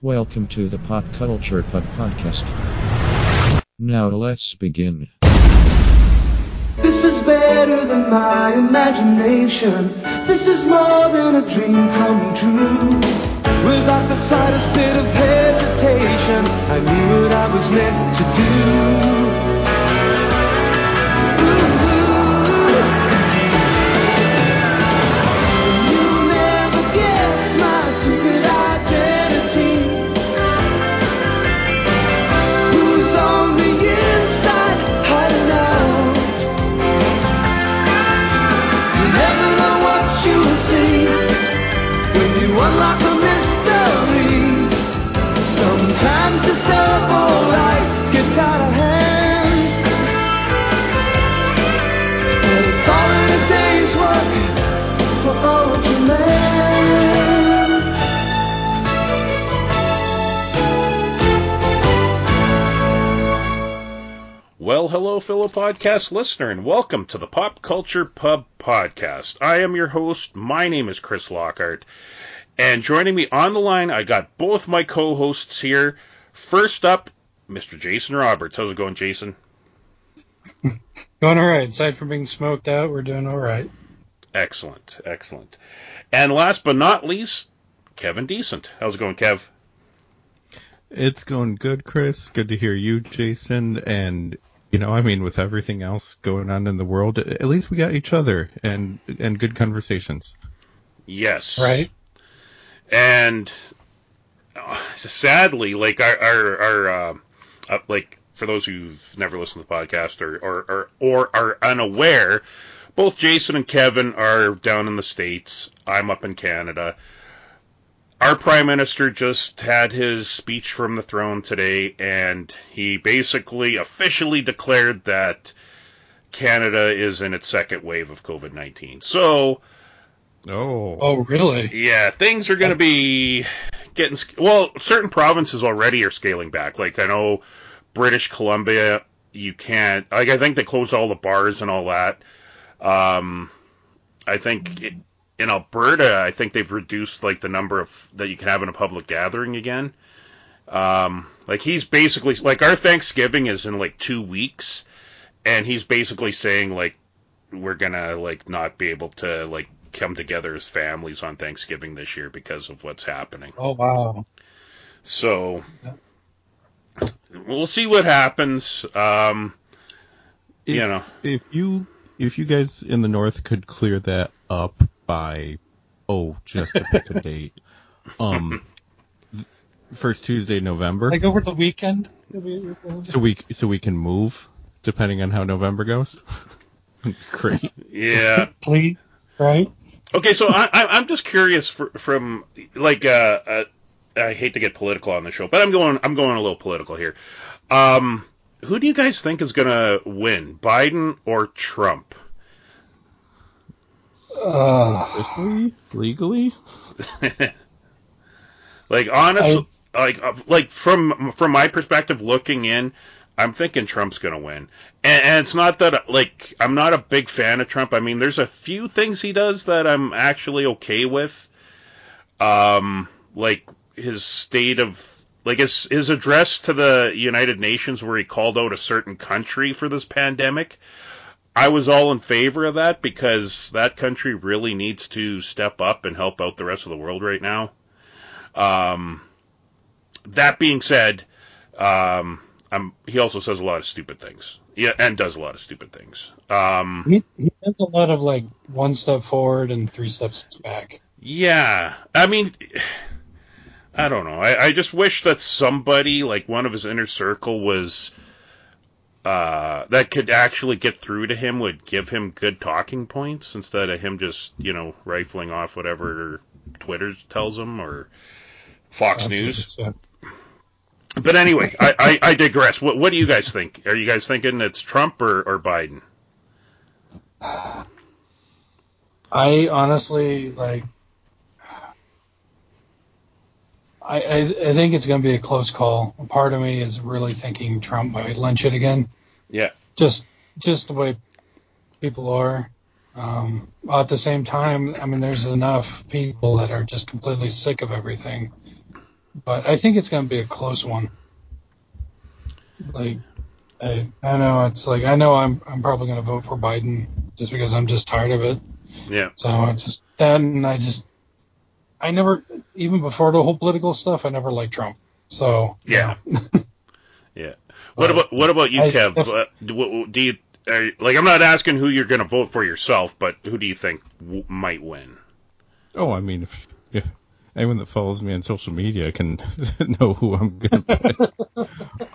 Welcome to the Pop Culture Pub Podcast. Now let's begin. This is better than my imagination. This is more than a dream come true. Without the slightest bit of hesitation, I knew what I was meant to do. You'll never guess my secret identity. Who's on the inside hiding out? You never know what you'll see when you unlock a mystery. Sometimes this double life gets out of hand, and it's all in a day's work for Ultraman. Well, hello, fellow podcast listener, and welcome to the Pop Culture Pub Podcast. I am your host. My name is Chris Lockhart, and joining me on the line, I got both my co-hosts here. First up, Mr. Jason Roberts. How's it going, Jason? Going all right. Aside from being smoked out, we're doing all right. Excellent, excellent. And last but not least, Kevin Decent. How's it going, Kev? It's going good, Chris. Good to hear you, Jason. And, with everything else going on in the world, at least we got each other and good conversations. Yes. Right. And sadly, like our for those who've never listened to the podcast or are unaware, both Jason and Kevin are down in the States. I'm up in Canada. Our Prime Minister just had his speech from the throne today, and he basically officially declared that Canada is in its second wave of COVID-19. So, Oh, really? yeah, things are going to be getting... Well, certain provinces already are scaling back. Like, I know British Columbia, you can't... Like, I think they closed all the bars and all that. I think... In Alberta, I think they've reduced like the number of that you can have in a public gathering again. Like he's basically like our Thanksgiving is in like 2 weeks, and he's basically saying like we're gonna like not be able to like come together as families on Thanksgiving this year because of what's happening. Oh, wow. So we'll see what happens. If you guys in the north could clear that up by just to pick a date, first Tuesday in November, Like over the weekend? so we can move depending on how November goes. Great. Yeah. Please, right? Okay, so I'm just curious from like I hate to get political on the show, but I'm going a little political here. Who do you guys think is gonna win, Biden or Trump? Legally? Like honestly, like from my perspective, looking in, I'm thinking Trump's gonna win, and it's not that like I'm not a big fan of Trump. I mean, there's a few things he does that I'm actually okay with, like his state of like his address to the United Nations where he called out a certain country for this pandemic. I was all in favor of that because that country really needs to step up and help out the rest of the world right now. That being said, he also says a lot of stupid things. Yeah, and does a lot of stupid things. He does a lot of like 1 step forward and 3 steps back. Yeah, I mean, I don't know. I just wish that somebody, like one of his inner circle was... that could actually get through to him, would give him good talking points instead of him just, rifling off whatever Twitter tells him or Fox News. But anyway, I digress. What do you guys think? Are you guys thinking it's Trump or Biden? I honestly, I think it's going to be a close call. A part of me is really thinking Trump might lynch it again. Yeah. Just the way people are. At the same time, I mean, there's enough people that are just completely sick of everything but I think it's going to be a close one. Like, I know it's like, I know I'm probably going to vote for Biden just because I'm just tired of it. Yeah. So it's just that, and I never, even before the whole political stuff, I never liked Trump. So Yeah. You know. Yeah. What about you, Kev? Do you like? I'm not asking who you're going to vote for yourself, but who do you think might win? Oh, I mean, if anyone that follows me on social media can know who I'm going to pick.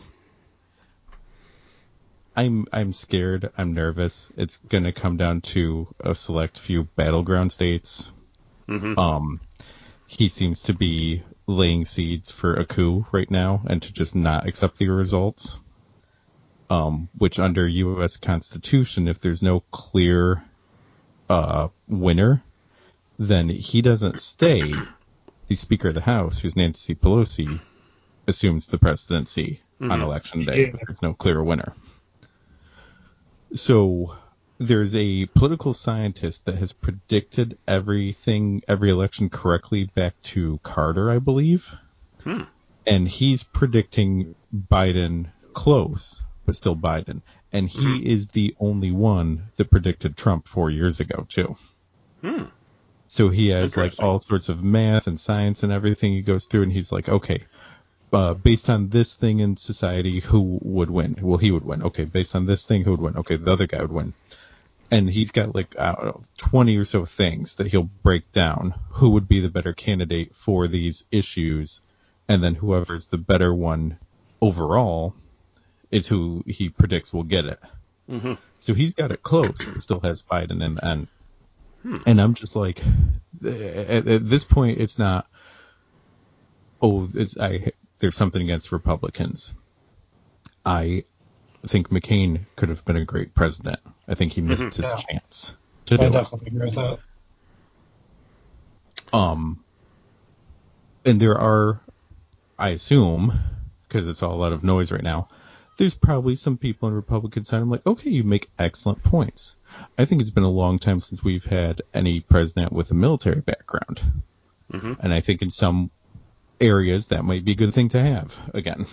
I'm scared. I'm nervous. It's going to come down to a select few battleground states. Mm-hmm. He seems to be laying seeds for a coup right now and to just not accept the results. Which under U.S. Constitution, if there's no clear winner, then he doesn't stay. The Speaker of the House, who's Nancy Pelosi, assumes the presidency on election day if there's no clear winner. So there's a political scientist that has predicted every election correctly back to Carter, I believe. And he's predicting Biden close, but still Biden. And he is the only one that predicted Trump 4 years ago, too. So he has like all sorts of math and science and everything he goes through, and he's like, okay, based on this thing in society, who would win? Well, he would win. Okay, based on this thing, who would win? Okay, the other guy would win. And he's got like, I don't know, 20 or so things that he'll break down. Who would be the better candidate for these issues? And then whoever's the better one overall is who he predicts will get it. Mm-hmm. So he's got it close, but still has Biden in the end. And I'm just like, at this point, it's not, there's something against Republicans. I think McCain could have been a great president. I think he missed his chance to do it. I definitely agree with that. And there are, I assume, because it's all a lot of noise right now, there's probably some people on the Republican side. I'm like, okay, you make excellent points. I think it's been a long time since we've had any president with a military background. And I think in some areas that might be a good thing to have again.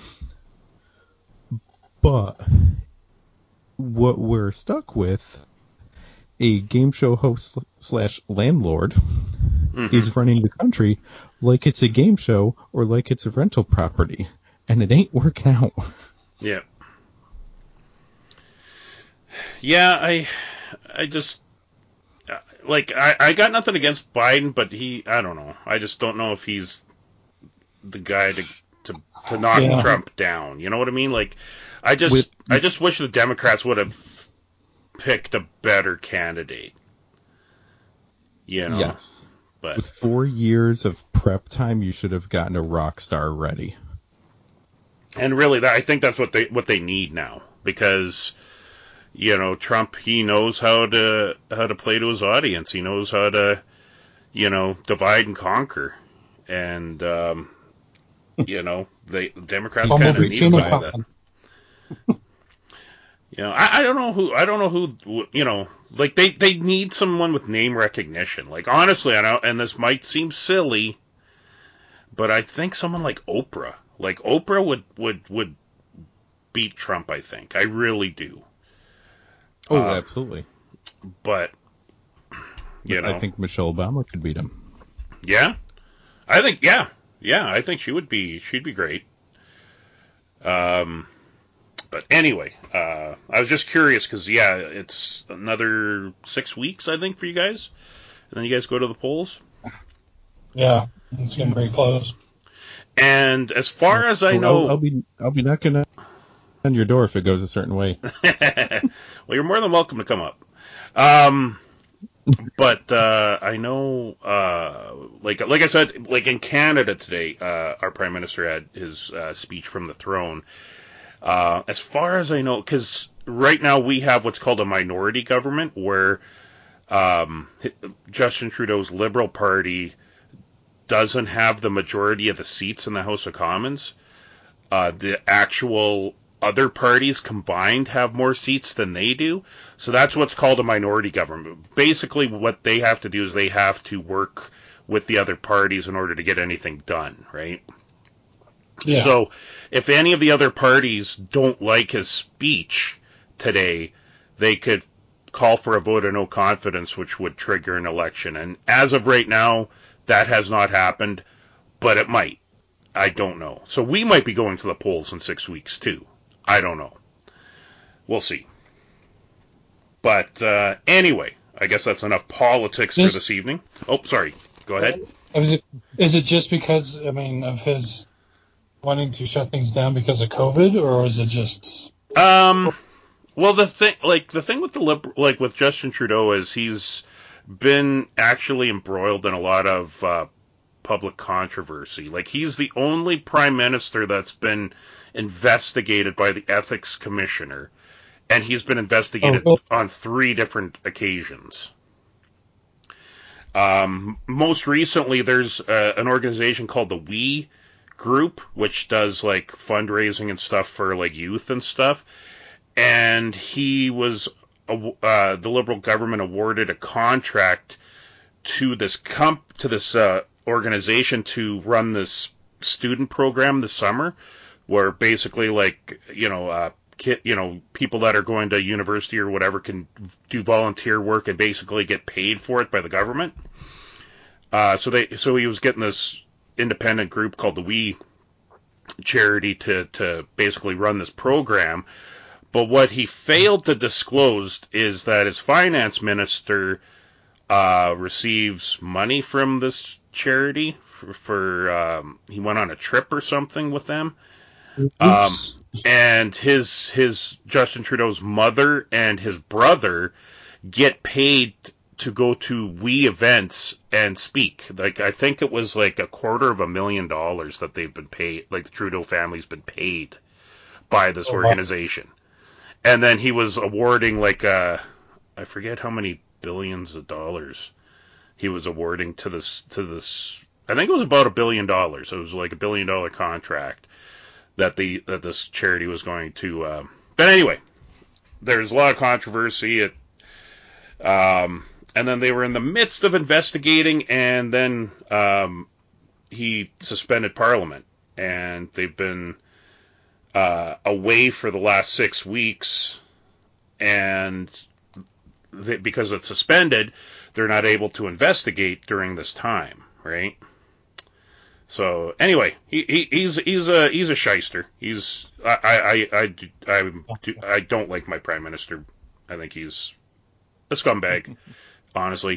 But what we're stuck with, a game show host / landlord is running the country like it's a game show or like it's a rental property, and it ain't working out. Yeah. Yeah, I just, like, I got nothing against Biden, but I don't know. I just don't know if he's the guy to knock Trump down. You know what I mean? Like, I just wish the Democrats would have picked a better candidate. You know? Yes. But with 4 years of prep time, you should have gotten a rock star ready. And really, I think that's what they need now, because, you know, Trump, he knows how to play to his audience. He knows how to, you know, divide and conquer. And you know, the Democrats kind of need some of that. You know, I don't know who, you know, like they need someone with name recognition. Like, honestly, I know, and this might seem silly, but I think someone like Oprah would beat Trump. I think, I really do. Oh, absolutely. But you know, I think Michelle Obama could beat him. Yeah, I think I think she'd be great. But anyway, I was just curious because, it's another 6 weeks, I think, for you guys. And then you guys go to the polls. Yeah, it's getting pretty close. And as far as I know... I'll be knocking on your door if it goes a certain way. Well, you're more than welcome to come up. But I know, like I said, like in Canada today, our Prime Minister had his speech from the throne. As far as I know, because right now we have what's called a minority government, where Justin Trudeau's Liberal Party doesn't have the majority of the seats in the House of Commons. The actual other parties combined have more seats than they do. So that's what's called a minority government. Basically, what they have to do is they have to work with the other parties in order to get anything done, right? Yeah. So if any of the other parties don't like his speech today, they could call for a vote of no confidence, which would trigger an election. And as of right now, that has not happened, but it might. I don't know. So we might be going to the polls in 6 weeks, too. I don't know. We'll see. But anyway, I guess that's enough politics for this evening. Oh, sorry. Go ahead. Is it just because, of his wanting to shut things down because of COVID, or is it just... Well, the thing with with Justin Trudeau is he's been actually embroiled in a lot of public controversy. Like, he's the only prime minister that's been investigated by the ethics commissioner, and he's been investigated on 3 different occasions. Most recently, there's an organization called the We Group, which does like fundraising and stuff for like youth and stuff. And he was, the Liberal government awarded a contract to this organization to run this student program this summer, where basically people that are going to university or whatever can do volunteer work and basically get paid for it by the government. So he was getting this independent group called the We charity to basically run this program. But what he failed to disclose is that his finance minister receives money from this charity for he went on a trip or something with them. And his Justin Trudeau's mother and his brother get paid to go to We events and speak. Like, I think it was like $250,000 that they've been paid, like the Trudeau family's been paid by this organization. And then he was awarding I forget how many billions of dollars he was awarding to this. I think it was about $1 billion. It was like $1 billion contract that this charity was going to. But anyway, there's a lot of controversy. And then they were in the midst of investigating, and then he suspended Parliament, and they've been away for the last 6 weeks, and because it's suspended, they're not able to investigate during this time, right? So anyway, he's a shyster. I don't like my prime minister. I think he's a scumbag, honestly.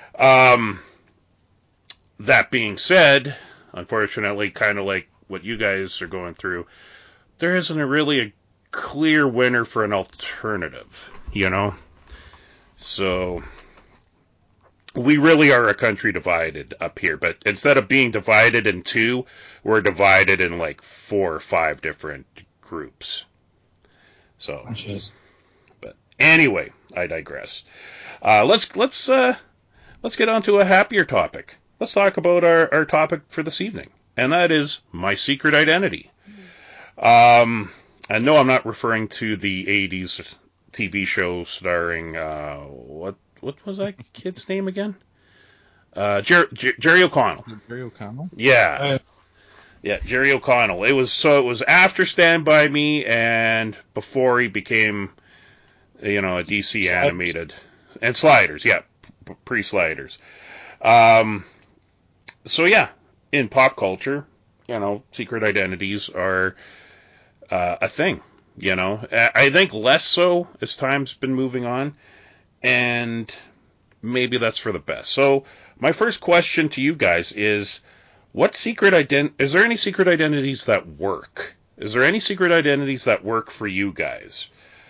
That being said, unfortunately, kind of like what you guys are going through, there isn't really a clear winner for an alternative, you know? So we really are a country divided up here, but instead of being divided in 2, we're divided in like 4 or 5 different groups. So, but anyway, I digress. Let's get on to a happier topic. Let's talk about our topic for this evening, and that is my secret identity. I know I'm not referring to the 80s TV show starring, what was that kid's name again? Jerry O'Connell. Jerry O'Connell? Yeah. Yeah, Jerry O'Connell. It was after Stand By Me and before he became, a DC animated. And Sliders, yeah. Pre-Sliders. So yeah, in pop culture, secret identities are a thing, I think less so as time's been moving on, and maybe that's for the best. So my first question to you guys is, is there any secret identities that work? Is there any secret identities that work for you guys?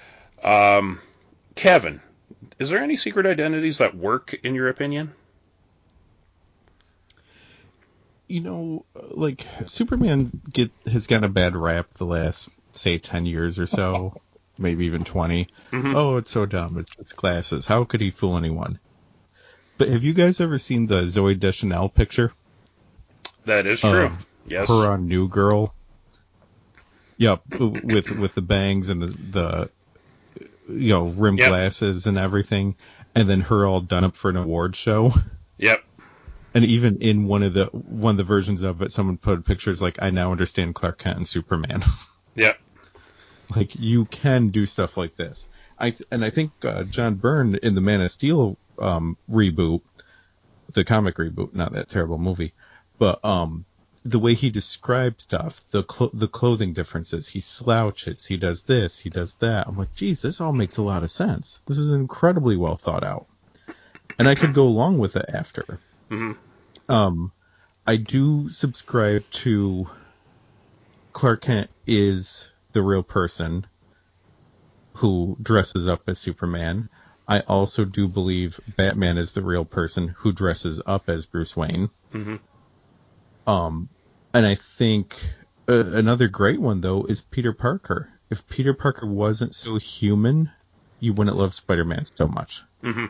Kevin, is there any secret identities that work in your opinion? Like Superman has gotten a bad rap the last, say, 10 years or so, maybe even 20. Mm-hmm. Oh, it's so dumb. It's just glasses. How could he fool anyone? But have you guys ever seen the Zooey Deschanel picture? That is true. Yes. Her on New Girl. Yep, with the bangs and the rimmed glasses and everything, and then her all done up for an award show. Yep. And even in one of the versions of it, someone put pictures like, I now understand Clark Kent and Superman. Yeah. Like, you can do stuff like this. I think John Byrne in the Man of Steel reboot, the comic reboot, not that terrible movie, but the way he described stuff, the clothing differences, he slouches, he does this, he does that. I'm like, geez, this all makes a lot of sense. This is incredibly well thought out. And I could go along with it after. Mm-hmm. I do subscribe to Clark Kent is the real person who dresses up as Superman. I also do believe Batman is the real person who dresses up as Bruce Wayne. Mm-hmm. And I think another great one, though, is Peter Parker. If Peter Parker wasn't so human, you wouldn't love Spider-Man so much. Mm-hmm.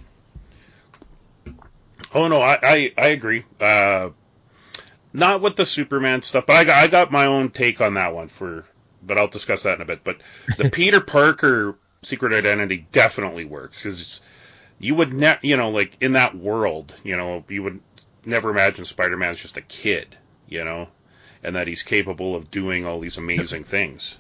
Oh, no, I agree. Not with the Superman stuff, but I got my own take on that one, but I'll discuss that in a bit. But the Peter Parker secret identity definitely works, because you would like in that world, you would never imagine Spider-Man's just a kid, and that he's capable of doing all these amazing things.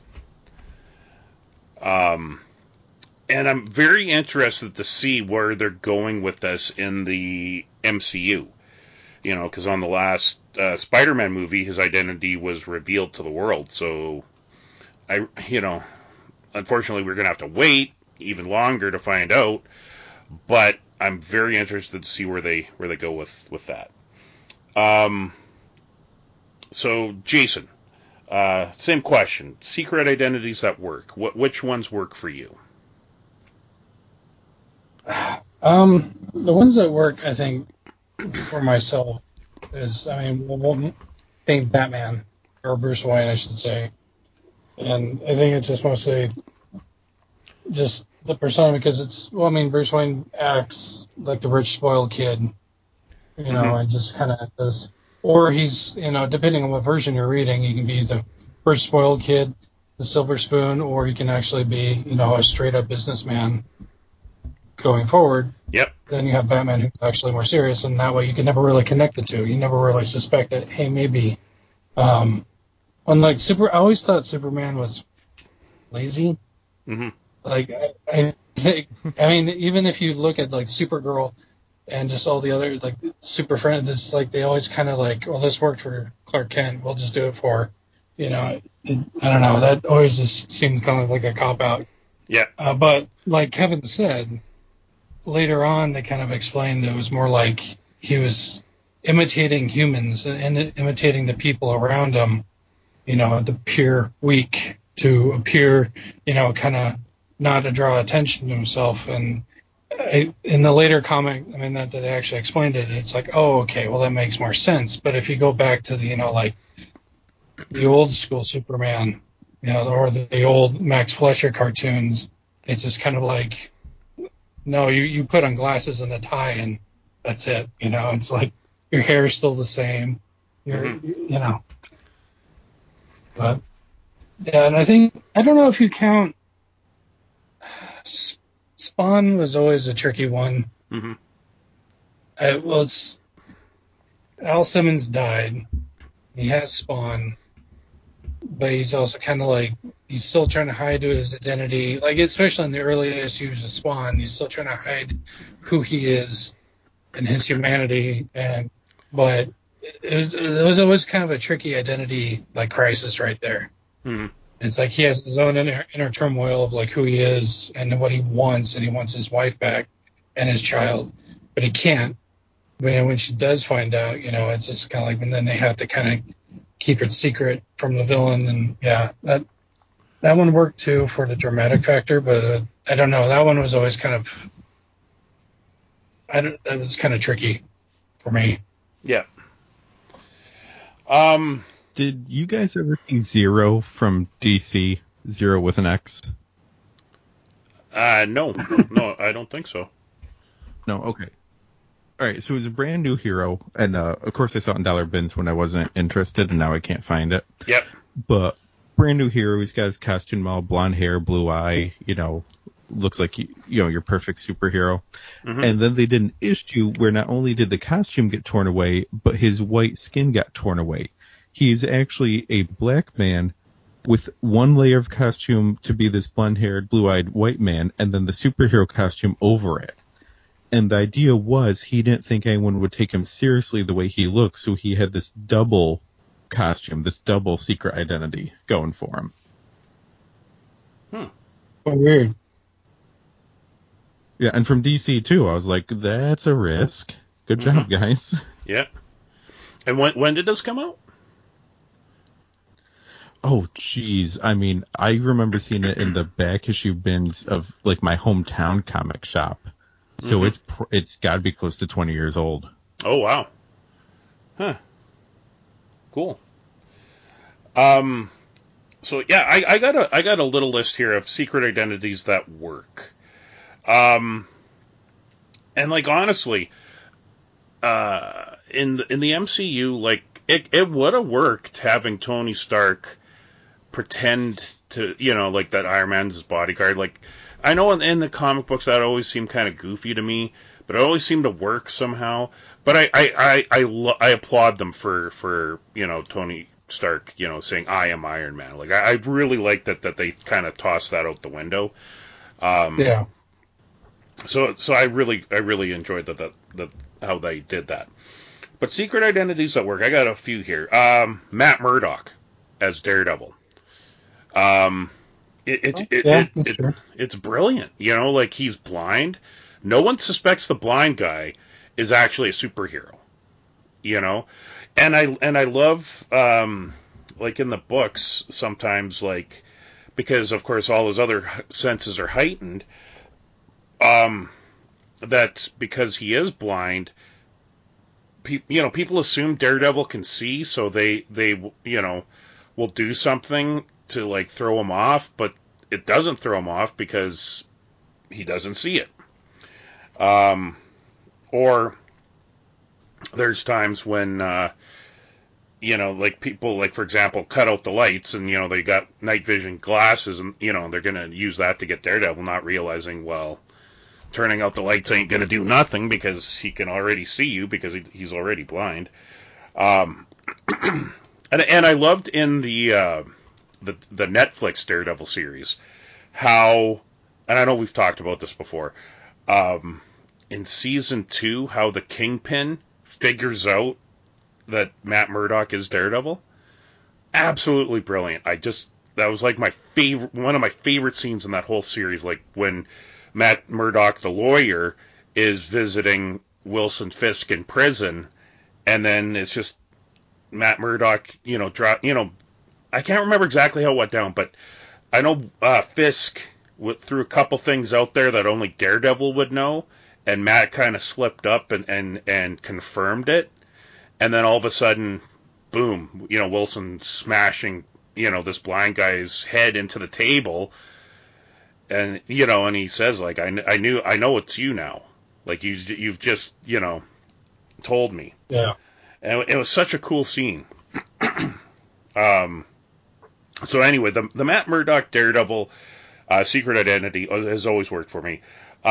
And I'm very interested to see where they're going with this in the MCU. Because on the last Spider-Man movie, his identity was revealed to the world. So, unfortunately, we're going to have to wait even longer to find out. But I'm very interested to see where they go with that. So, Jason, same question. Secret identities that work. Which ones work for you? The ones that work, I think, for myself is, one being Batman, or Bruce Wayne, I should say. And I think it's just mostly just the persona, because Bruce Wayne acts like the rich, spoiled kid, and just kind of does, or he's, depending on what version you're reading, he can be the rich, spoiled kid, the silver spoon, or he can actually be, a straight-up businessman going forward. Yep. Then you have Batman, who's actually more serious, and that way you can never really connect the two. You never really suspect that, hey, maybe. Unlike I always thought Superman was lazy. Mm-hmm. Like, I think, even if you look at, like, Supergirl and just all the other, like, super friends, it's like they always kind of like, well, this worked for Clark Kent, we'll just do it for, I don't know, that always just seemed kind of like a cop-out. Yeah. But like Kevin said, later on they kind of explained it was more like he was imitating humans and imitating the people around him, the pure weak, to appear, kind of not to draw attention to himself. And in the later comic, that they actually explained it, it's like, oh, okay, well, that makes more sense. But if you go back to the, like the old school Superman, or the old Max Fleischer cartoons, it's just kind of like, no, you put on glasses and a tie and that's it. It's like your hair is still the same. But yeah, and I don't know if you count. Spawn was always a tricky one. Mm-hmm. Al Simmons died. He has Spawn, but he's also kind of like, he's still trying to hide his identity. Like, especially in the early issues of Spawn, he's still trying to hide who he is and his humanity. But it was always kind of a tricky identity, like, crisis right there. Mm-hmm. It's like he has his own inner turmoil of like who he is and what he wants, and he wants his wife back and his child, but he can't. When she does find out, it's just kind of like, and then they have to kind of keep it secret from the villain. And yeah, that one worked too for the dramatic factor, but I don't know. That one was always kind of, that was kind of tricky for me. Yeah. Did you guys ever see Zero from DC? Zero with an X? No, I don't think so. No, okay. All right, so it was a brand new hero, and of course I saw it in dollar bins when I wasn't interested, and now I can't find it. Yep. But brand new hero, he's got his costume all, blonde hair, blue eye, looks like your perfect superhero. Mm-hmm. And then they did an issue where not only did the costume get torn away, but his white skin got torn away. He is actually a black man with one layer of costume to be this blonde-haired, blue-eyed white man, and then the superhero costume over it. And the idea was he didn't think anyone would take him seriously the way he looked, so he had this double costume, this double secret identity going for him. Oh, weird. Yeah, and from DC too, I was like, that's a risk. Good job, guys. Yeah. And when did this come out? Oh, jeez. I mean, I remember seeing it in the back issue bins of like my hometown comic shop. So it's got to be close to 20 years old. Oh, wow. Huh. Cool. So yeah, I got a little list here of secret identities that work. And like honestly, in the MCU, like it would have worked having Tony Stark pretend to, like that Iron Man's his bodyguard. Like I know in the comic books that always seemed kind of goofy to me, but it always seemed to work somehow. But I applaud them for Tony Stark, saying I am Iron Man. Like I really like that they kind of tossed that out the window. Yeah. So I really enjoyed that how they did that. But secret identities that work, I got a few here. Matt Murdock as Daredevil. It's brilliant. Like he's blind. No one suspects the blind guy is actually a superhero. And I love like in the books sometimes, like, because of course all his other senses are heightened, that because he is blind, people assume Daredevil can see, so they will do something to like throw him off, but it doesn't throw him off because he doesn't see it. Or there's times when like people, like for example, cut out the lights and they got night vision glasses and they're gonna use that to get Daredevil, not realizing, well, turning out the lights ain't gonna do nothing because he can already see you because he's already blind. And I loved in the Netflix Daredevil series how, and I know we've talked about this before, in season 2, how the Kingpin figures out that Matt Murdock is Daredevil. Absolutely brilliant. That was like one of my favorite scenes in that whole series, like when Matt Murdock, the lawyer, is visiting Wilson Fisk in prison, and then it's just Matt Murdock, I can't remember exactly how it went down, but I know Fisk threw a couple things out there that only Daredevil would know, and Matt kind of slipped up and confirmed it, and then all of a sudden, boom, Wilson smashing, this blind guy's head into the table, and and he says, like, I know it's you now, like you've just told me. Yeah. And it was such a cool scene. So anyway, the Matt Murdock Daredevil secret identity has always worked for me.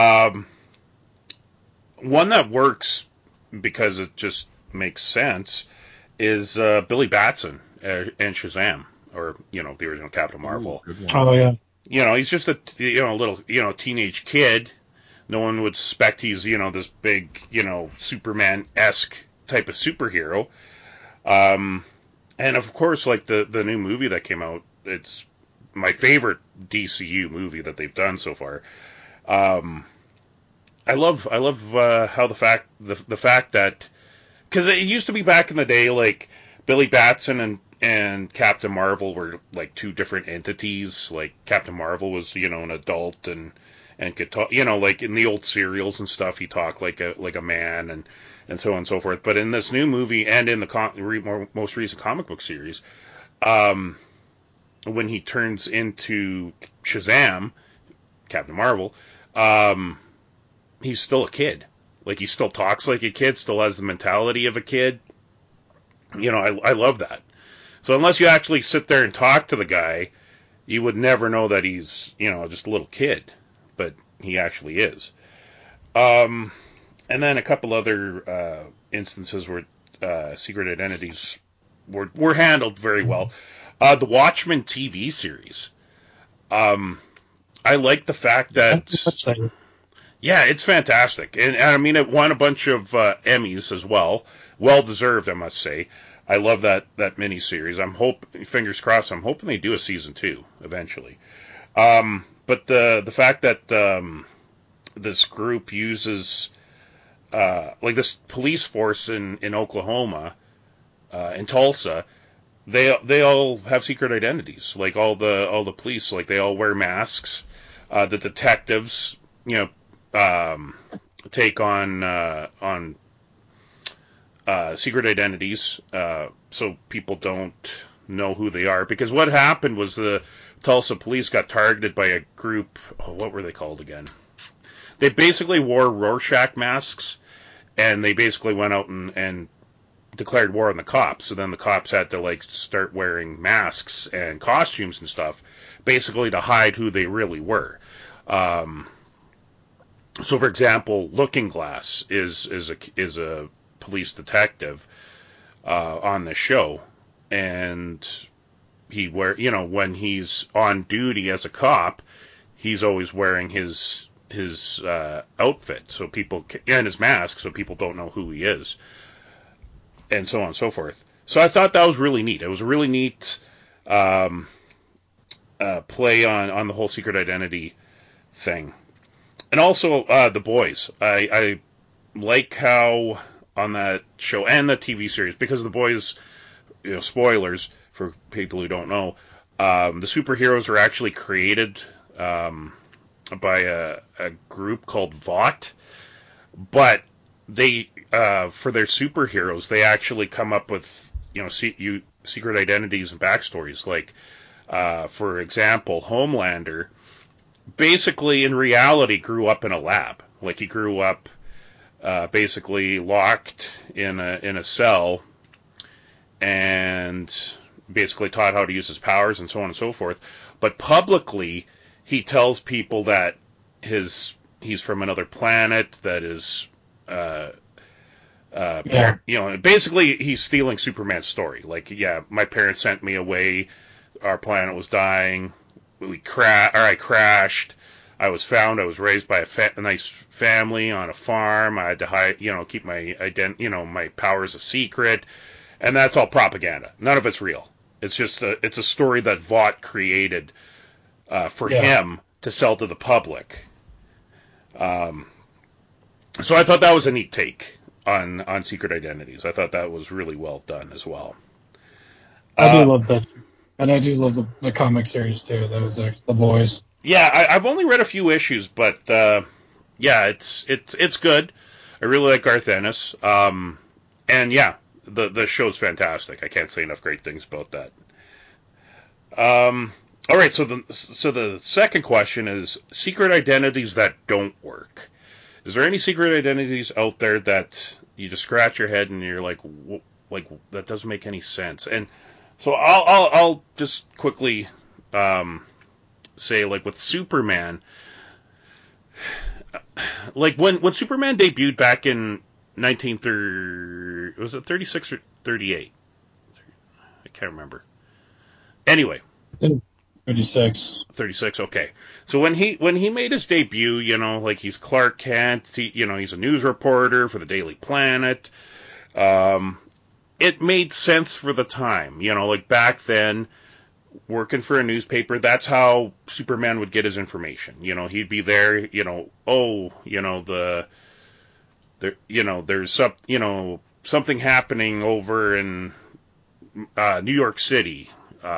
One that works because it just makes sense is Billy Batson and Shazam, or the original Captain Marvel. Oh yeah. He's just a little teenage kid. No one would suspect he's this big Superman-esque type of superhero. And of course, like the new movie that came out, it's my favorite DCU movie that they've done so far. I love how the fact that, because it used to be back in the day, like Billy Batson and Captain Marvel were like two different entities. Like Captain Marvel was an adult and could talk, like in the old serials and stuff, he talked like a man and so on and so forth. But in this new movie and in the most recent comic book series, when he turns into Shazam, Captain Marvel, he's still a kid. Like, he still talks like a kid, still has the mentality of a kid. I love that. So unless you actually sit there and talk to the guy, you would never know that he's, just a little kid. but he actually is. And then a couple other instances where secret identities were handled very well. The Watchmen TV series. I like the fact that, yeah, it's fantastic, and I mean it won a bunch of Emmys as well, well deserved, I must say. I love that miniseries. Fingers crossed. I'm hoping they do a season 2 eventually. But the fact that this group uses like this police force in Oklahoma, in Tulsa, they all have secret identities. Like all the police, like they all wear masks. The detectives, take on secret identities, so people don't know who they are. Because what happened was the Tulsa police got targeted by a group. Oh, what were they called again? They basically wore Rorschach masks, and they basically went out and declared war on the cops. So then the cops had to start wearing masks and costumes and stuff, basically to hide who they really were. So, for example, Looking Glass is a police detective on the show, and when he's on duty as a cop, he's always wearing his outfit, so and his mask, so people don't know who he is, and so on and so forth. So I thought that was really neat. It was a really neat play on the whole secret identity thing. And also, The Boys. I like how on that show and the TV series, because The Boys, spoilers for people who don't know, the superheroes are actually created by a group called Vought, but they, for their superheroes, they actually come up with, secret identities and backstories. Like, for example, Homelander basically in reality grew up in a lab. Like, he grew up basically locked in a cell and basically taught how to use his powers and so on and so forth. But publicly, he tells people that he's from another planet, that is, basically he's stealing Superman's story. Like, yeah, my parents sent me away, our planet was dying, I crashed, I was found, I was raised by a nice family on a farm, I had to hide, keep my my powers a secret, and that's all propaganda. None of it's real. It's just it's a story that Vought created for him to sell to the public. So I thought that was a neat take on secret identities. I thought that was really well done as well. I do love that. And I do love the comic series too. That was The Boys. Yeah, I've only read a few issues, but yeah, it's good. I really like Garth Ennis. And yeah, the show's fantastic. I can't say enough great things about that. All right, so the second question is secret identities that don't work. Is there any secret identities out there that you just scratch your head and you're like that doesn't make any sense? And so I'll just quickly say, like, with Superman, like when Superman debuted back in 1930, was it 36 or 38? I can't remember. Anyway, 36. 36. Okay. So when he made his debut, like, he's Clark Kent, he's a news reporter for the Daily Planet. It made sense for the time, like back then, working for a newspaper, that's how Superman would get his information. He'd be there, there's something happening over in New York City.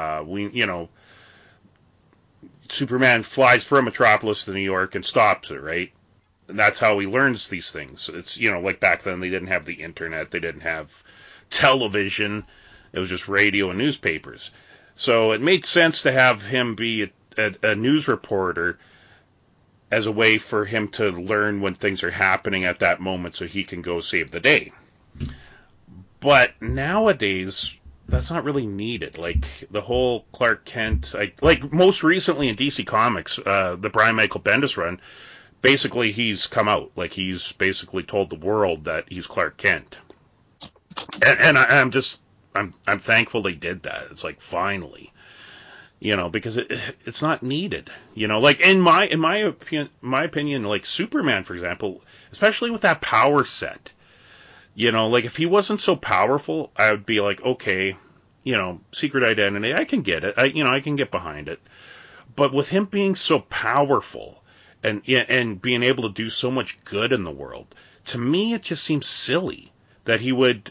Superman flies from Metropolis to New York and stops it, right? And that's how he learns these things. It's, like back then they didn't have the internet, they didn't have television, it was just radio and newspapers. So it made sense to have him be a news reporter as a way for him to learn when things are happening at that moment so he can go save the day. But nowadays, that's not really needed. Like the whole Clark Kent, like most recently in DC Comics, the Brian Michael Bendis run, basically he's come out, like he's basically told the world that he's Clark Kent, and I'm thankful they did that. It's like finally, because it's not needed, like in my opinion, like Superman, for example, especially with that power set. Like if he wasn't so powerful, I would be like, okay, secret identity, I can get it. I can get behind it. But with him being so powerful and being able to do so much good in the world, to me it just seems silly that he would,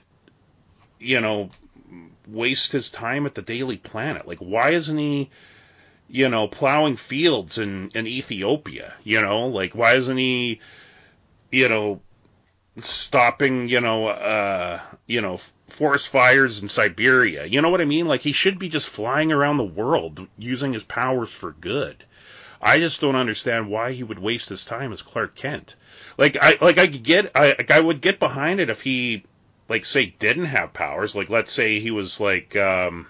waste his time at the Daily Planet. Like, why isn't he, plowing fields in Ethiopia? Like, why isn't he, stopping, forest fires in Siberia. You know what I mean? Like, he should be just flying around the world using his powers for good. I just don't understand why he would waste his time as Clark Kent. I would get behind it if he, like, say, didn't have powers. Like, let's say he was like the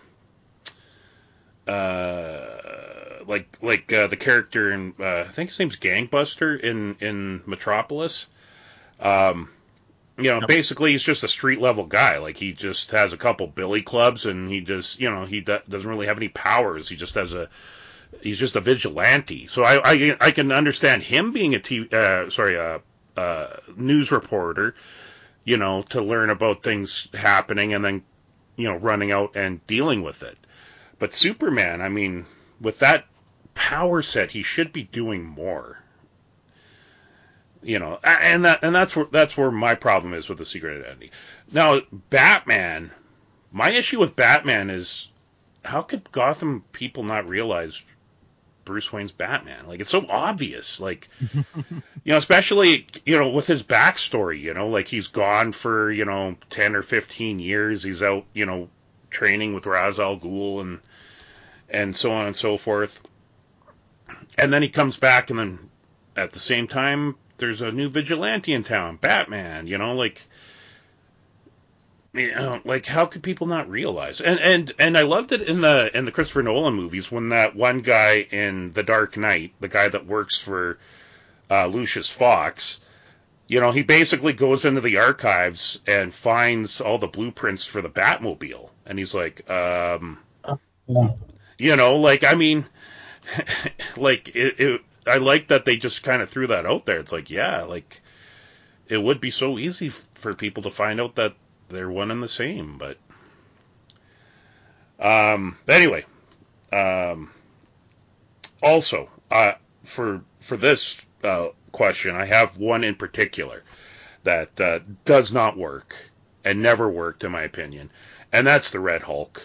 character in I think his name's Gangbuster in Metropolis. Basically he's just a street level guy. Like, he just has a couple billy clubs and he just, he doesn't really have any powers. He's just a vigilante. So I can understand him being a news reporter, to learn about things happening and then, running out and dealing with it. But Superman, I mean, with that power set, he should be doing more. And that's where my problem is with the secret identity. Now, Batman, my issue with Batman is, how could Gotham people not realize Bruce Wayne's Batman? Like, it's so obvious. Like, especially, with his backstory, like he's gone for, 10 or 15 years. He's out, training with Ra's al Ghul and so on and so forth. And then he comes back, and then at the same time, there's a new vigilante in town, Batman, like how could people not realize? And I loved it in the Christopher Nolan movies when that one guy in The Dark Knight, the guy that works for Lucius Fox, he basically goes into the archives and finds all the blueprints for the Batmobile, and he's like, I mean, like I like that they just kind of threw that out there. It's like, yeah, like, it would be so easy for people to find out that they're one and the same. But anyway, also for this question, I have one in particular that does not work and never worked, in my opinion, and that's the Red Hulk.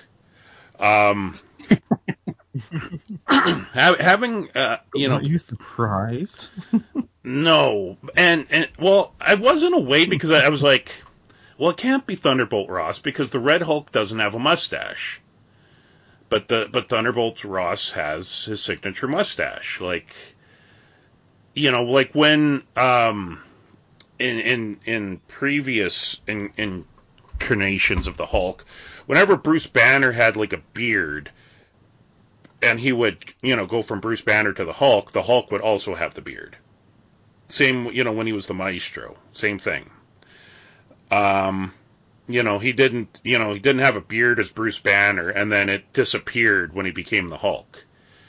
Having Are you surprised? No, and well, I was in a way, because I was like, well, it can't be Thunderbolt Ross because the Red Hulk doesn't have a mustache, but Thunderbolt Ross has his signature mustache, like when in previous incarnations of the Hulk, whenever Bruce Banner had like a beard, and he would, go from Bruce Banner to the Hulk would also have the beard. Same, when he was the Maestro, same thing. He didn't have a beard as Bruce Banner, and then it disappeared when he became the Hulk.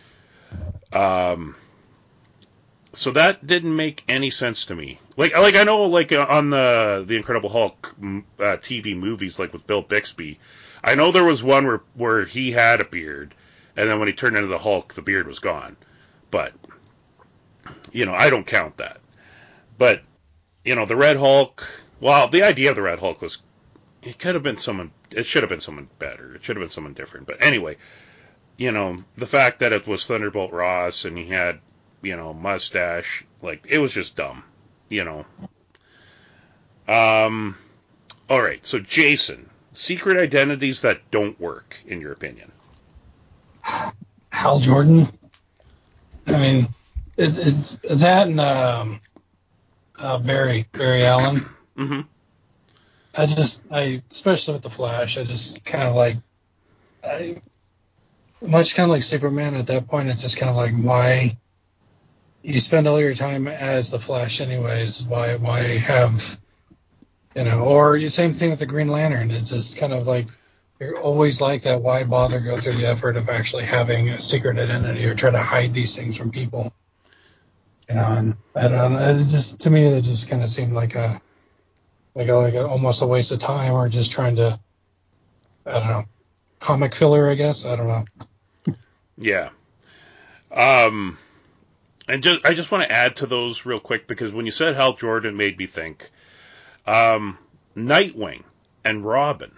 So that didn't make any sense to me. Like I know, like on the Incredible Hulk TV movies, like with Bill Bixby, I know there was one where he had a beard, and then when he turned into the Hulk, the beard was gone. But, I don't count that. But, the Red Hulk, well, the idea of the Red Hulk was, it should have been someone better. It should have been someone different. But anyway, the fact that it was Thunderbolt Ross and he had, mustache, like, it was just dumb, Alright, so Jason, secret identities that don't work, in your opinion. Hal Jordan. I mean, it's that and Barry Allen. Mm-hmm. I especially with the Flash, I just kind of like much kind of like Superman at that point, it's just kind of like, why you spend all your time as the Flash anyways? Why have, or the same thing with the Green Lantern. It's just kind of like, you're always like that. Why bother go through the effort of actually having a secret identity or try to hide these things from people? And I don't know. It's just, to me, it just kind of seemed like almost a waste of time, or just trying to, I don't know, comic filler, I guess. I don't know. Yeah. And I just want to add to those real quick, because when you said Hal Jordan, made me think, Nightwing and Robin.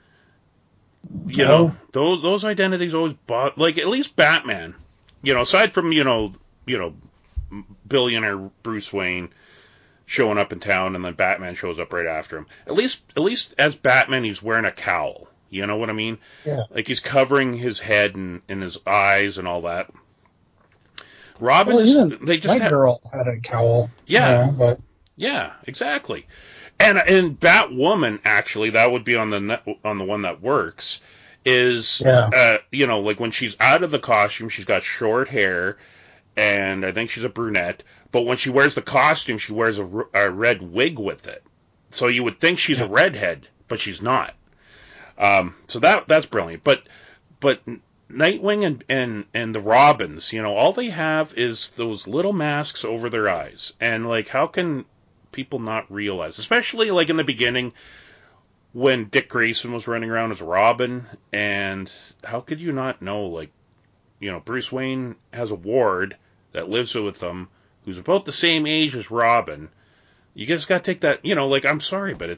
Those identities always like, at least Batman. Aside from billionaire Bruce Wayne showing up in town, and then Batman shows up right after him. At least as Batman, he's wearing a cowl. You know what I mean? Yeah. Like, he's covering his head and his eyes and all that. Robin they just Girl had a cowl. Yeah. But yeah, exactly. And Batwoman, actually, that would be on the one that works. Is like, when she's out of the costume, she's got short hair, and I think she's a brunette. But when she wears the costume, she wears a red wig with it. So you would think she's a redhead, but she's not. So that's brilliant. But Nightwing and the Robins, all they have is those little masks over their eyes. And, like, how can people not realize, especially, like, in the beginning when Dick Grayson was running around as Robin, and how could you not know, like, Bruce Wayne has a ward that lives with him who's about the same age as Robin. You just got to take that, like, I'm sorry, but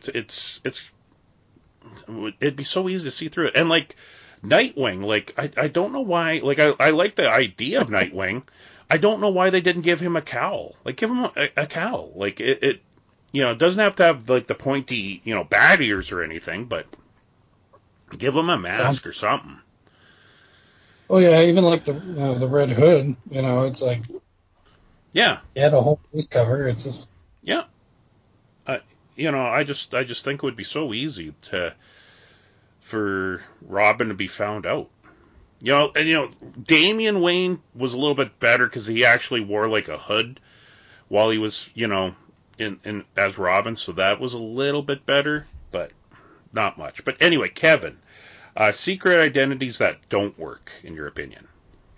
it'd be so easy to see through it. And, like, Nightwing, like, I don't know why, like, I like the idea of Nightwing. I don't know why they didn't give him a cowl. Like, give him a cowl. Like, it doesn't have to have, like, the pointy, bat ears or anything, but give him a mask or something. Oh yeah, even like the Red Hood, it's like, yeah, he had a whole face cover. It's just, yeah. I just think it would be so easy for Robin to be found out. Damian Wayne was a little bit better because he actually wore, like, a hood while he was, in as Robin, so that was a little bit better, but not much. But anyway, Kevin, secret identities that don't work, in your opinion.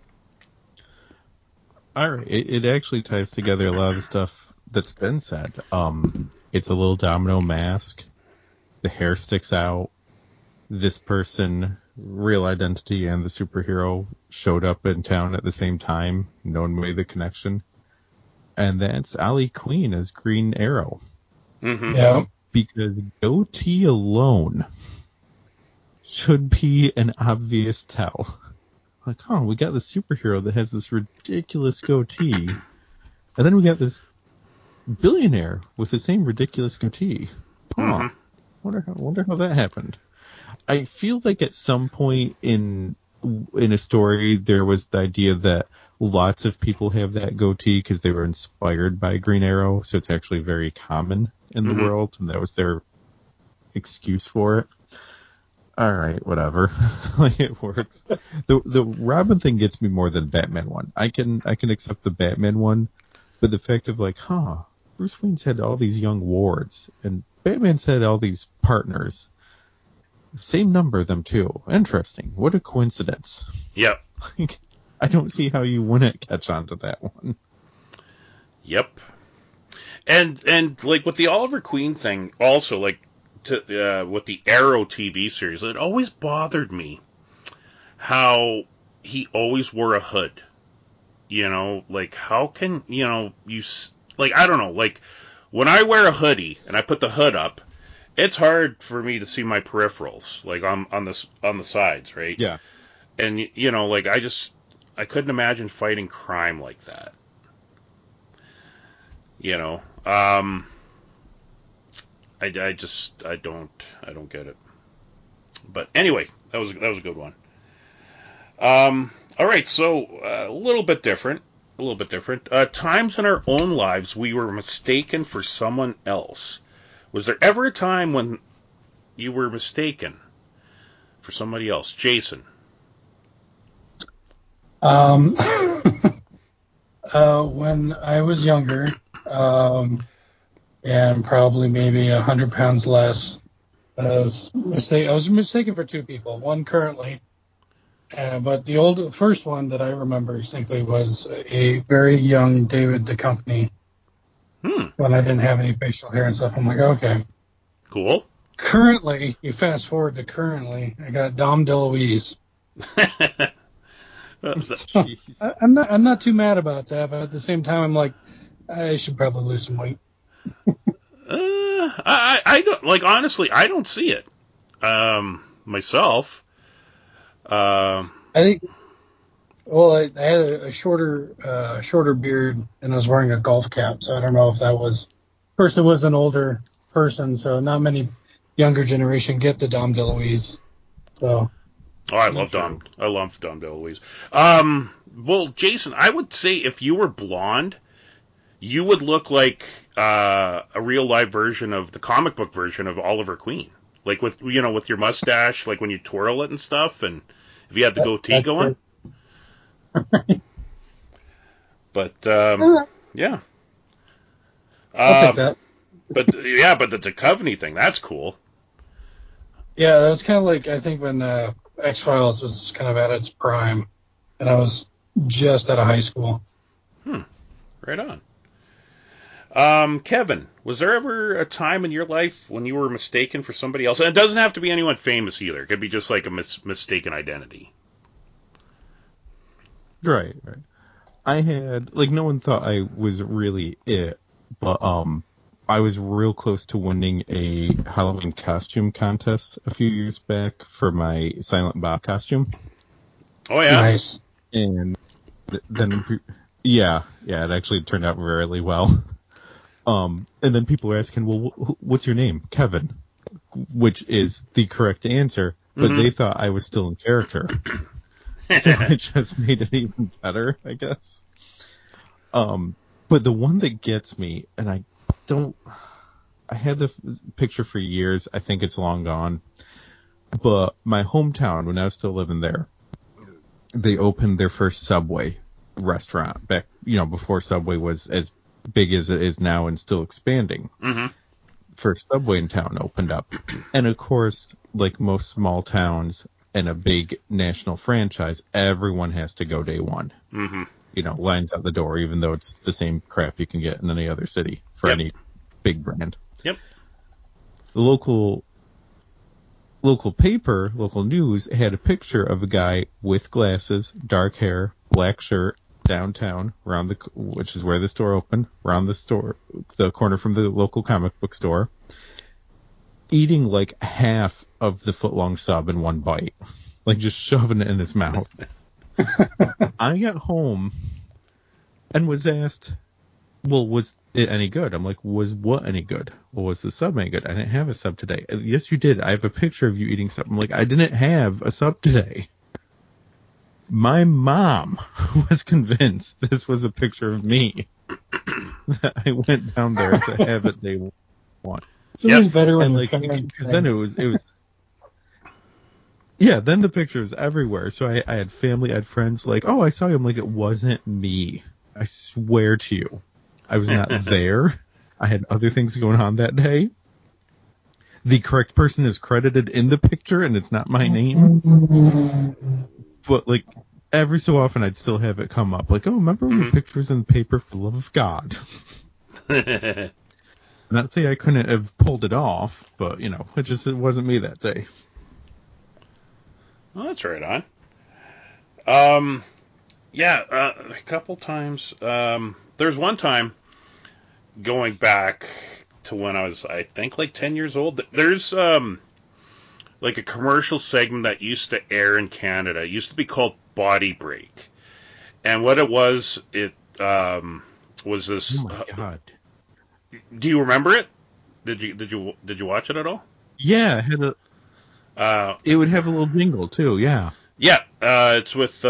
All right, it actually ties together a lot of the stuff that's been said. It's a little domino mask. The hair sticks out. This person, real identity, and the superhero showed up in town at the same time. No one made the connection. And that's Ali Queen as Green Arrow. Mm-hmm. Yeah. Because goatee alone should be an obvious tell. Like, oh, we got the superhero that has this ridiculous goatee. And then we got this billionaire with the same ridiculous goatee. Huh. Mm-hmm. Wonder how that happened. I feel like at some point in a story there was the idea that lots of people have that goatee because they were inspired by Green Arrow, so it's actually very common in the world, and that was their excuse for it. All right, whatever. Like, it works. The Robin thing gets me more than the Batman one. I can accept the Batman one, but the fact of, like, Bruce Wayne's had all these young wards, and Batman's had all these partners. Same number of them, too. Interesting. What a coincidence. Yep. Like, I don't see how you wouldn't catch on to that one. Yep. And like, with the Oliver Queen thing, also, like, with the Arrow TV series, it always bothered me how he always wore a hood. Like, how can, like, I don't know, like, when I wear a hoodie and I put the hood up, it's hard for me to see my peripherals, like, on the sides, right? Yeah. And, like, I couldn't imagine fighting crime like that. I don't get it. But anyway, that was a good one. All right, so a little bit different. Times in our own lives we were mistaken for someone else. Was there ever a time when you were mistaken for somebody else? Jason, Um, when I was younger, and probably maybe 100 pounds less, I was mistaken for two people. One currently, but the first one that I remember distinctly was a very young David Duchovny. When I didn't have any facial hair and stuff, I'm like, okay. Cool. Currently, you fast forward to currently, I got Dom DeLuise. So, I'm not too mad about that, but at the same time, I'm like, I should probably lose some weight. I don't, like, honestly, I don't see it myself. I think. Well, I had a shorter beard, and I was wearing a golf cap, so I don't know if that was. First, it was an older person, so not many younger generation get the Dom DeLuise. So. Oh, I love Dom DeLuise. Well, Jason, I would say if you were blonde, you would look like a real live version of the comic book version of Oliver Queen, like with with your mustache, like when you twirl it and stuff, and if you had the goatee going. But yeah, I'll take that. But the Duchovny thing, that's cool. Yeah, that's kind of like, I think when X-Files was kind of at its prime, and I was just out of high school. Right on. Kevin, was there ever a time in your life when you were mistaken for somebody else? And it doesn't have to be anyone famous either. It could be just like a mistaken identity. Right. I had, like, no one thought I was really it, but I was real close to winning a Halloween costume contest a few years back for my Silent Bob costume. Oh yeah, nice. And then, yeah, it actually turned out really well. And then people were asking, well, what's your name? Kevin, which is the correct answer, but they thought I was still in character. So it just made it even better, I guess. But the one that gets me, and I had the picture for years. I think it's long gone. But my hometown, when I was still living there, they opened their first Subway restaurant back, before Subway was as big as it is now and still expanding. First Subway in town opened up. And of course, like most small towns and a big national franchise, everyone has to go day one. Lines out the door, even though it's the same crap you can get in any other city for any big brand. Yep. The local paper, local news, had a picture of a guy with glasses, dark hair, black shirt, downtown, which is where the store opened, around the corner from the local comic book store, eating like half of the foot-long sub in one bite, like just shoving it in his mouth. I got home and was asked, well, was it any good? I'm like, was what any good? Well, was the sub any good? I didn't have a sub today. Yes, you did. I have a picture of you eating something. I'm like, I didn't have a sub today. My mom was convinced this was a picture of me that I went down there to have it day one. It's always better when because then it was. Yeah, then the picture was everywhere. So I had family, I had friends like, oh, I saw you. I'm like, it wasn't me. I swear to you. I was not there. I had other things going on that day. The correct person is credited in the picture, and it's not my name. But, like, every so often I'd still have it come up. Like, oh, remember when your picture was in the paper, for the love of God? Not say I couldn't have pulled it off, but, it wasn't me that day. Well, that's right on. A couple times. There's one time going back to when I was, I think, like 10 years old. There's like a commercial segment that used to air in Canada. It used to be called Body Break, and what it was was this. Oh my God! Do you remember it? Did you watch it at all? Yeah, it would have a little jingle too. Yeah. Yeah, it's with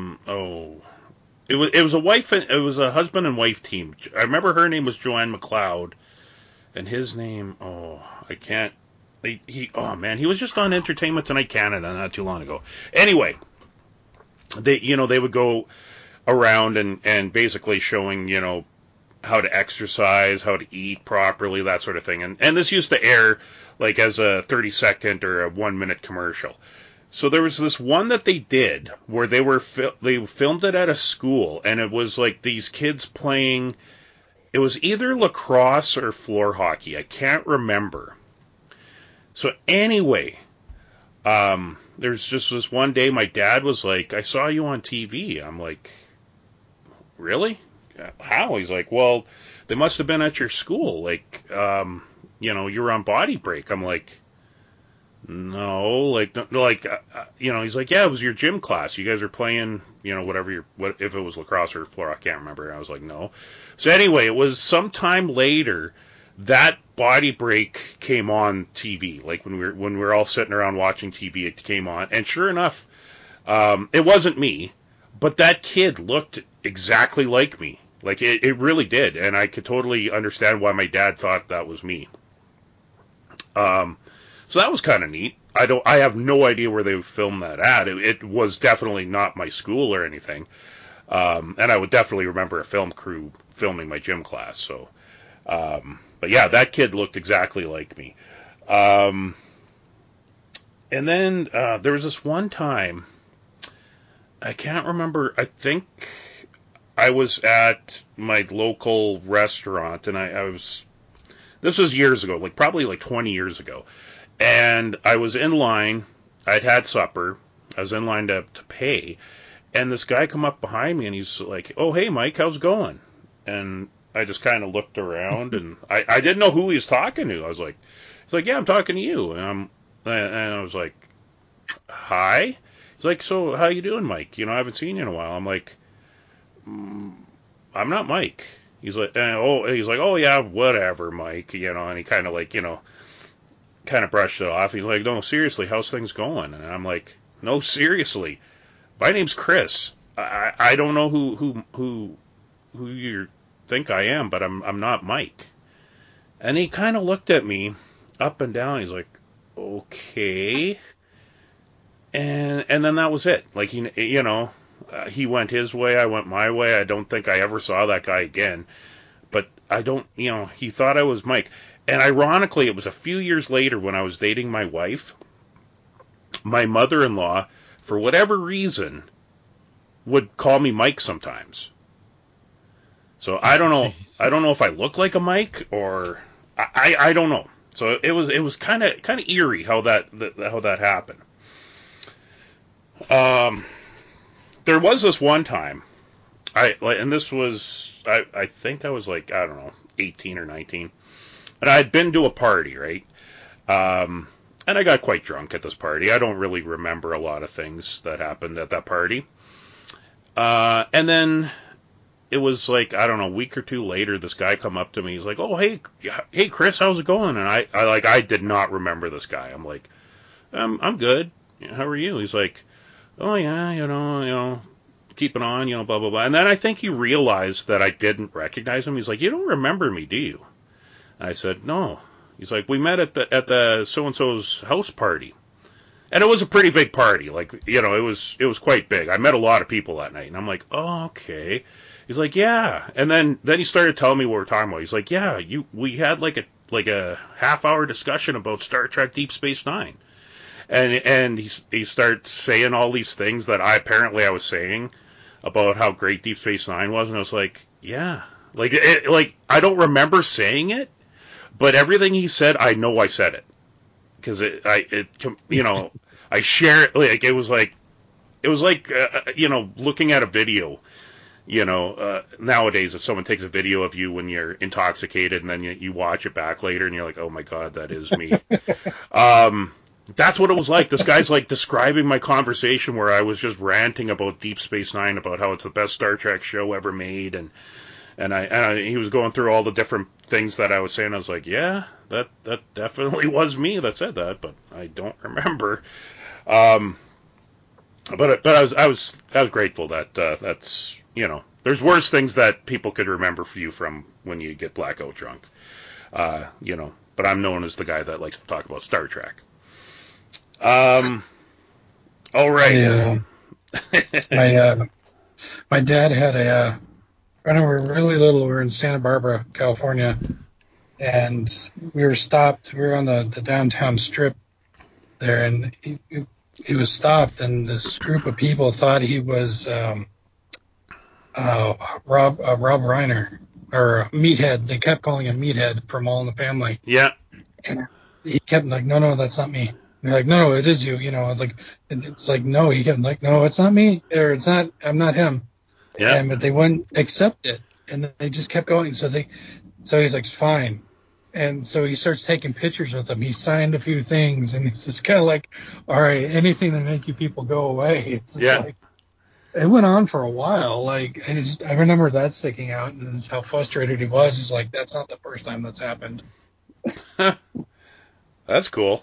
it was a wife and it was a husband and wife team. I remember her name was Joanne McLeod, and his name, I can't. He was just on Entertainment Tonight Canada not too long ago. Anyway, they would go around and basically showing, how to exercise, how to eat properly, that sort of thing. And this used to air like as a 30-second or a 1-minute commercial. So there was this one that they did where they filmed it at a school, and it was like these kids playing. It was either lacrosse or floor hockey. I can't remember. So anyway, there's just this one day my dad was like, "I saw you on TV." I'm like, "Really? How?" He's like, "Well, they must have been at your school. Like, you were on Body Break." I'm like, "No, he's like, "Yeah, it was your gym class. You guys are playing, if it was lacrosse or floor, I can't remember." And I was like, "No." So anyway, it was sometime later that Body Break came on TV. Like when we were all sitting around watching TV, it came on, and sure enough, it wasn't me, but that kid looked exactly like me. Like it really did, and I could totally understand why my dad thought that was me. So that was kind of neat. I have no idea where they filmed that at. It was definitely not my school or anything. And I would definitely remember a film crew filming my gym class. So, but yeah, that kid looked exactly like me. And then there was this one time, I can't remember. I think I was at my local restaurant, and this was years ago, like probably like 20 years ago. And I was in line. I'd had supper. I was in line to pay. And this guy come up behind me, and he's like, "Oh, hey, Mike, how's it going?" And I just kind of looked around, and I didn't know who he was talking to. He's like, "Yeah, I'm talking to you." And I was like, "Hi." He's like, "So how you doing, Mike? I haven't seen you in a while." I'm like, "I'm not Mike." He's like, "Oh yeah, whatever, Mike." And he kind of like, kind of brushed it off. He's like, "No, seriously, how's things going?" And I'm like, "No, seriously, my name's Chris. I don't know who you think I am, but I'm not Mike." And he kind of looked at me up and down. He's like, "Okay." And then that was it. Like he went his way, I went my way. I don't think I ever saw that guy again. But I don't, he thought I was Mike. And ironically, it was a few years later when I was dating my wife, my mother-in-law, for whatever reason, would call me Mike sometimes. So I don't know. Jeez. I don't know if I look like a Mike or I don't know. So it was kind of eerie how that happened. There was this one time, and this was I think I was like, I don't know, 18 or 19. And I had been to a party, right? And I got quite drunk at this party. I don't really remember a lot of things that happened at that party. And then it was like, I don't know, a week or two later, this guy come up to me. He's like, "Oh, hey, Chris, how's it going?" And I did not remember this guy. I'm like, I'm good. How are you?" He's like, "Oh yeah, keeping on, blah blah blah." And then I think he realized that I didn't recognize him. He's like, "You don't remember me, do you?" I said, "No." He's like, "We met at the so and so's house party," and it was a pretty big party. Like, it was quite big. I met a lot of people that night, and I'm like, "Oh, okay." He's like, "Yeah," and then he started telling me what we're talking about. He's like, "Yeah, we had like a half-hour discussion about Star Trek Deep Space Nine," and he starts saying all these things that I was saying about how great Deep Space Nine was, and I was like, "Yeah." Like I don't remember saying it, but everything he said, I know I said it because I share it. Like it was like looking at a video. Nowadays, if someone takes a video of you when you're intoxicated and then you watch it back later and you're like, "Oh my God, that is me." That's what it was like. This guy's like describing my conversation where I was just ranting about Deep Space Nine, about how it's the best Star Trek show ever made, and he was going through all the different things that I was saying. I was like, "Yeah, that definitely was me that said that, but I don't remember." But I was grateful that that's there's worse things that people could remember for you from when you get blackout drunk. But I'm known as the guy that likes to talk about Star Trek. All right. My dad had when we were really little, we were in Santa Barbara, California, and we were stopped. We were on the downtown strip there, and he was stopped, and this group of people thought he was Rob Reiner, or Meathead. They kept calling him Meathead from All in the Family. Yeah. And he kept like, no, that's not me. They're like, no, it is you. It's like, no. He kept like, no, it's not me, or it's not. I'm not him. Yeah. But they wouldn't accept it, and they just kept going. So he's like, fine. And so he starts taking pictures with them. He signed a few things, and it's just kind of like, all right, anything to make you people go away. It's just like, it went on for a while. Like, I remember that sticking out, and just how frustrated he was. He's like, that's not the first time that's happened. That's cool.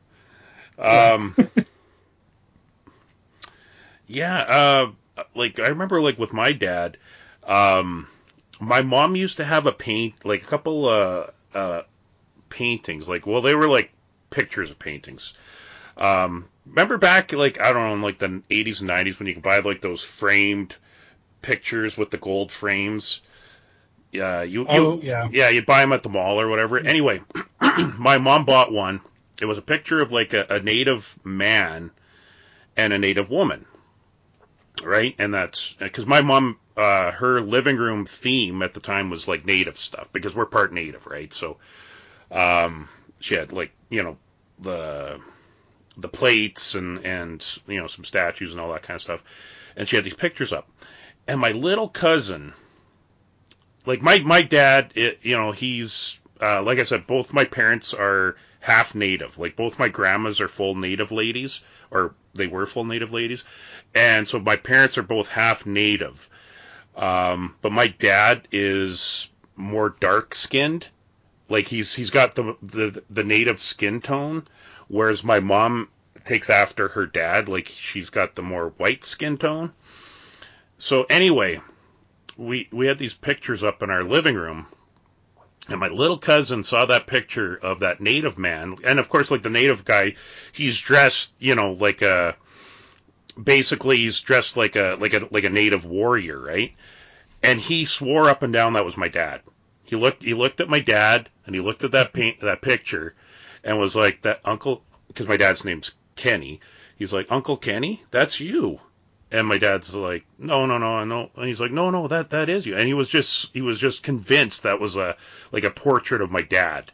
Like I remember, like with my dad, my mom used to have a couple paintings. Like, well, they were like pictures of paintings. Remember back, like, I don't know, in like the 80s and 90s when you could buy like those framed pictures with the gold frames. Yeah, you'd buy them at the mall or whatever. Anyway, my mom bought one. It was a picture of like a native man and a native woman, right? And that's because my mom, her living room theme at the time was like native stuff because we're part native, right? So, she had like, the plates and some statues and all that kind of stuff, and she had these pictures up. And my little cousin, like my dad, he's like I said, both my parents are half native. Like both my grandmas are full native ladies, or they were full native ladies, and so my parents are both half native. But my dad is more dark skinned. Like he's got the native skin tone, whereas my mom takes after her dad. Like she's got the more white skin tone. So anyway, we had these pictures up in our living room, and my little cousin saw that picture of that native man, and of course, like the native guy, he's dressed, basically he's dressed like a native warrior, right? And he swore up and down that was my dad. He looked at my dad, and he looked at that picture, and was like, that uncle, because my dad's name's Kenny. He's like, Uncle Kenny, that's you. And my dad's like, no. And he's like, no, that is you. And he was just convinced that was a portrait of my dad.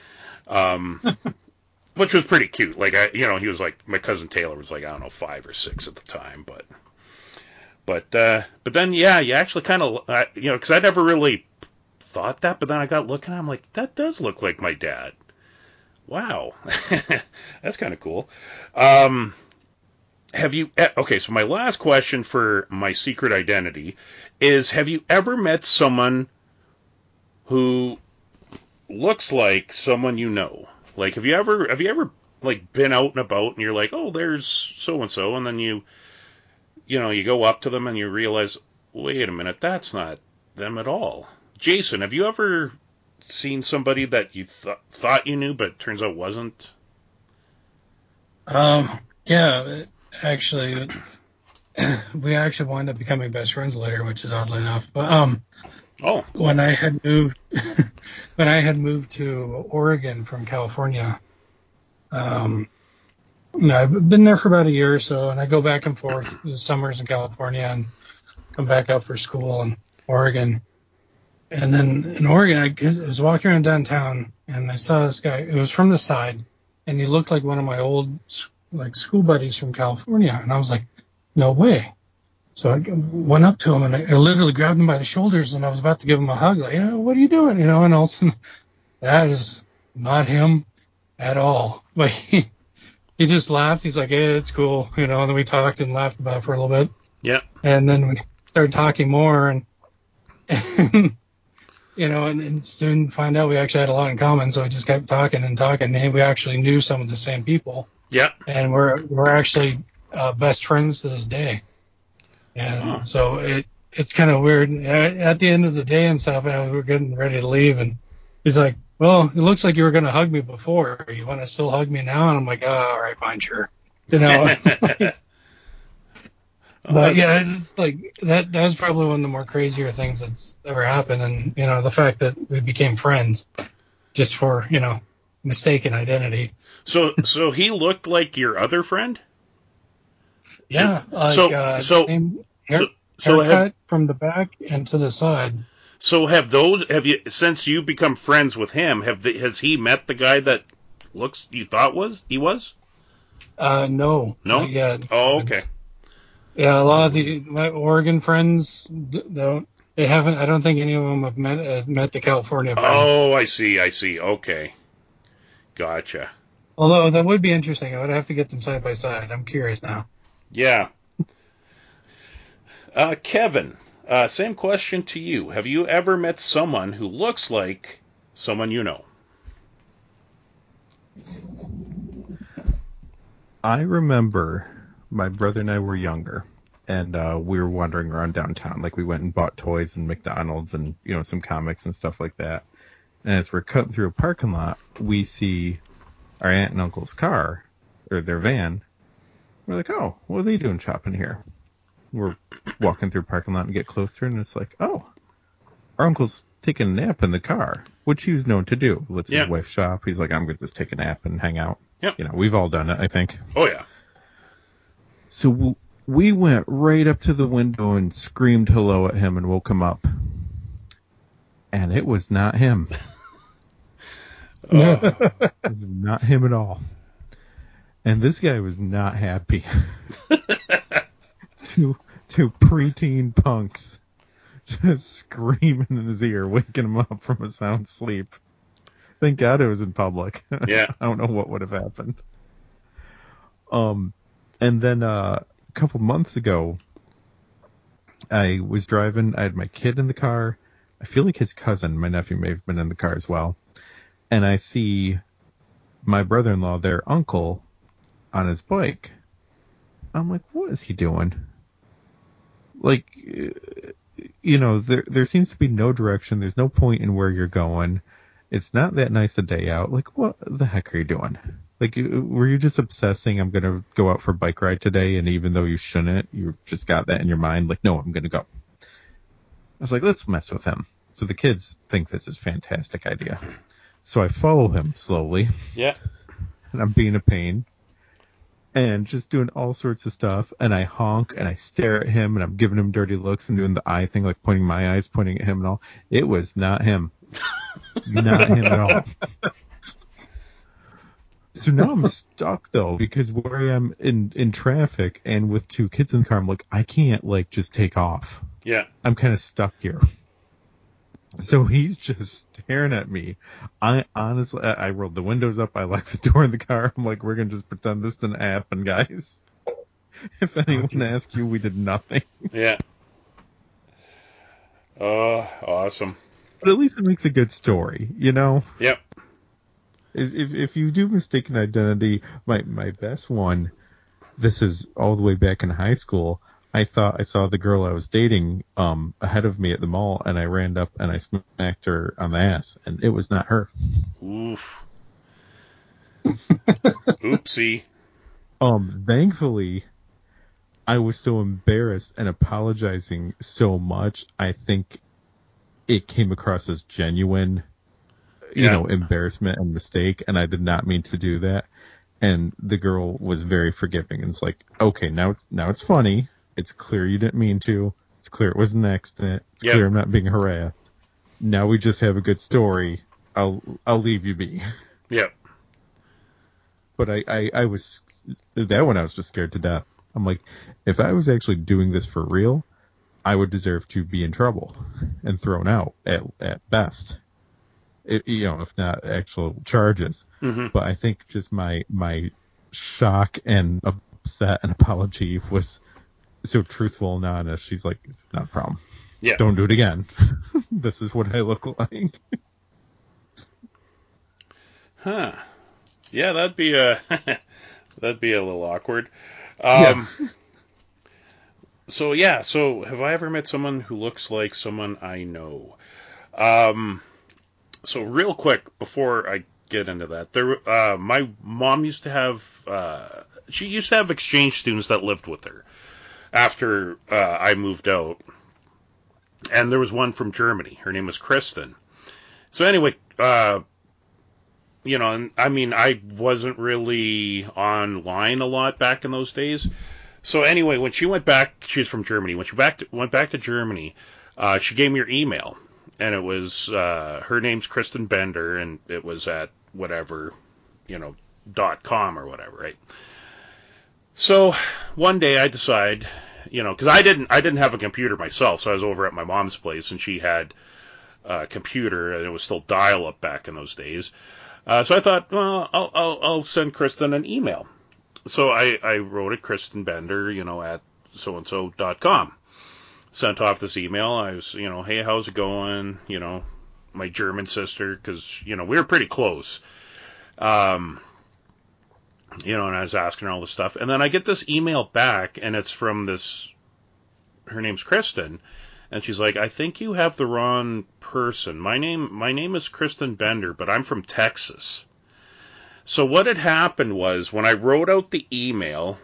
Which was pretty cute. Like, he was like, my cousin Taylor was like, I don't know, 5 or 6 at the time, but then, yeah, you actually kind of, because I never really thought that, but then I got looking, I'm like, that does look like my dad. Wow. That's kind of cool. So my last question for my secret identity is, have you ever met someone who looks like someone you know? Like, have you ever like been out and about and you're like, oh, there's so and so, and then you go up to them and you realize, wait a minute, that's not them at all. Jason, have you ever seen somebody that you thought you knew but turns out wasn't? Yeah, actually, we actually wound up becoming best friends later, which is oddly enough. But when I had moved to Oregon from California, I've been there for about a year or so, and I go back and forth the summers in California and come back up for school in Oregon. And then in Oregon, I was walking around downtown, and I saw this guy. It was from the side, and he looked like one of my old school buddies from California. And I was like, no way. So I went up to him, and I literally grabbed him by the shoulders, and I was about to give him a hug, like, yeah, what are you doing? And all of a sudden, that is not him at all. Like, he just laughed. He's like, yeah, it's cool. And then we talked and laughed about it for a little bit. Yeah. And then we started talking more, and and soon find out we actually had a lot in common. So we just kept talking and talking, and we actually knew some of the same people. Yeah. And we're actually best friends to this day. And so it's kind of weird. At the end of the day and stuff, and we were getting ready to leave, and he's like, well, it looks like you were going to hug me before. You want to still hug me now? And I'm like, oh, all right, fine, sure. But yeah, it's like that was probably one of the more crazier things that's ever happened. And, the fact that we became friends just for, mistaken identity. So he looked like your other friend? Yeah, same so haircut from the back and to the side. So have you, since you become friends with him, has he met the guy that you thought he was? No, No? not yet. Oh, okay. Yeah, a lot of my Oregon friends don't. They haven't. I don't think any of them have met the California friends. Oh, I see. Okay, gotcha. Although that would be interesting. I would have to get them side by side. I'm curious now. Yeah. Kevin, same question to you. Have you ever met someone who looks like someone you know? I remember my brother and I were younger, and we were wandering around downtown. Like, we went and bought toys and McDonald's and, some comics and stuff like that. And as we're cutting through a parking lot, we see our aunt and uncle's car, or their van. We're like, oh, what are they doing shopping here? We're walking through a parking lot and get closer, and it's like, oh, our uncle's taking a nap in the car, which he was known to do. Lets his wife shop. He's like, I'm going to just take a nap and hang out. Yep. We've all done it, I think. Oh, yeah. So we went right up to the window and screamed hello at him and woke him up. And it was not him. It was not him at all. And this guy was not happy. Two preteen punks just screaming in his ear, waking him up from a sound sleep. Thank God it was in public. Yeah. I don't know what would have happened. And then a couple months ago, I was driving. I had my kid in the car. I feel like his cousin, my nephew, may have been in the car as well. And I see my brother-in-law, their uncle, on his bike. I'm like, what is he doing? Like, there seems to be no direction. There's no point in where you're going. It's not that nice a day out. Like, what the heck are you doing? Like, were you just obsessing, I'm going to go out for a bike ride today, and even though you shouldn't, you've just got that in your mind, like, no, I'm going to go. I was like, let's mess with him. So the kids think this is a fantastic idea. So I follow him slowly. Yeah. And I'm being a pain. And just doing all sorts of stuff. And I honk, and I stare at him, and I'm giving him dirty looks and doing the eye thing, like pointing my eyes, pointing at him and all. It was not him. Not him at all. So now I'm stuck, though, because where I am in traffic and with two kids in the car, I'm like, I can't, like, just take off. Yeah. I'm kind of stuck here. So he's just staring at me. I honestly, I rolled the windows up. I locked the door in the car. I'm like, we're going to just pretend this didn't happen, guys. If anyone asks you, we did nothing. Yeah. Oh, awesome. But at least it makes a good story, Yep. If you do mistaken identity, my best one, this is all the way back in high school. I thought I saw the girl I was dating ahead of me at the mall, and I ran up and I smacked her on the ass, and it was not her. Oof. Oopsie. Thankfully, I was so embarrassed and apologizing so much, I think it came across as genuine, embarrassment and mistake, and I did not mean to do that. And the girl was very forgiving, and it's like, okay, now it's funny. It's clear you didn't mean to. It's clear it was an accident. It's clear I'm not being harassed. Now we just have a good story. I'll leave you be. Yep. But I was, that one I was just scared to death. I'm like, if I was actually doing this for real, I would deserve to be in trouble and thrown out at best. If not actual charges. Mm-hmm. But I think just my shock and upset and apology was so truthful and honest. She's like, not a problem. Yeah. Don't do it again. This is what I look like. Huh. Yeah, that'd be a little awkward. Yeah. So have I ever met someone who looks like someone I know? So real quick before I get into that, my mom used to have exchange students that lived with her. after I moved out. And there was one from Germany. Her name was Kristen. So anyway, and I mean, I wasn't really online a lot back in those days. So anyway, when she went back, she's from Germany. When she went back to Germany, she gave me her email, and it was her name's Kristen Bender, and it was at whatever, .com or whatever, right? So one day I decide, because I didn't have a computer myself, so I was over at my mom's place, and she had a computer, and it was still dial-up back in those days. So I thought, well, I'll send Kristen an email. So I wrote it, Kristen Bender, at soandso.com. Sent off this email. I was, hey, how's it going? My German sister, because, we were pretty close. And I was asking her all this stuff. And then I get this email back, and it's from her name's Kristen. And she's like, I think you have the wrong person. My name is Kristen Bender, but I'm from Texas. So what had happened was, when I wrote out the email,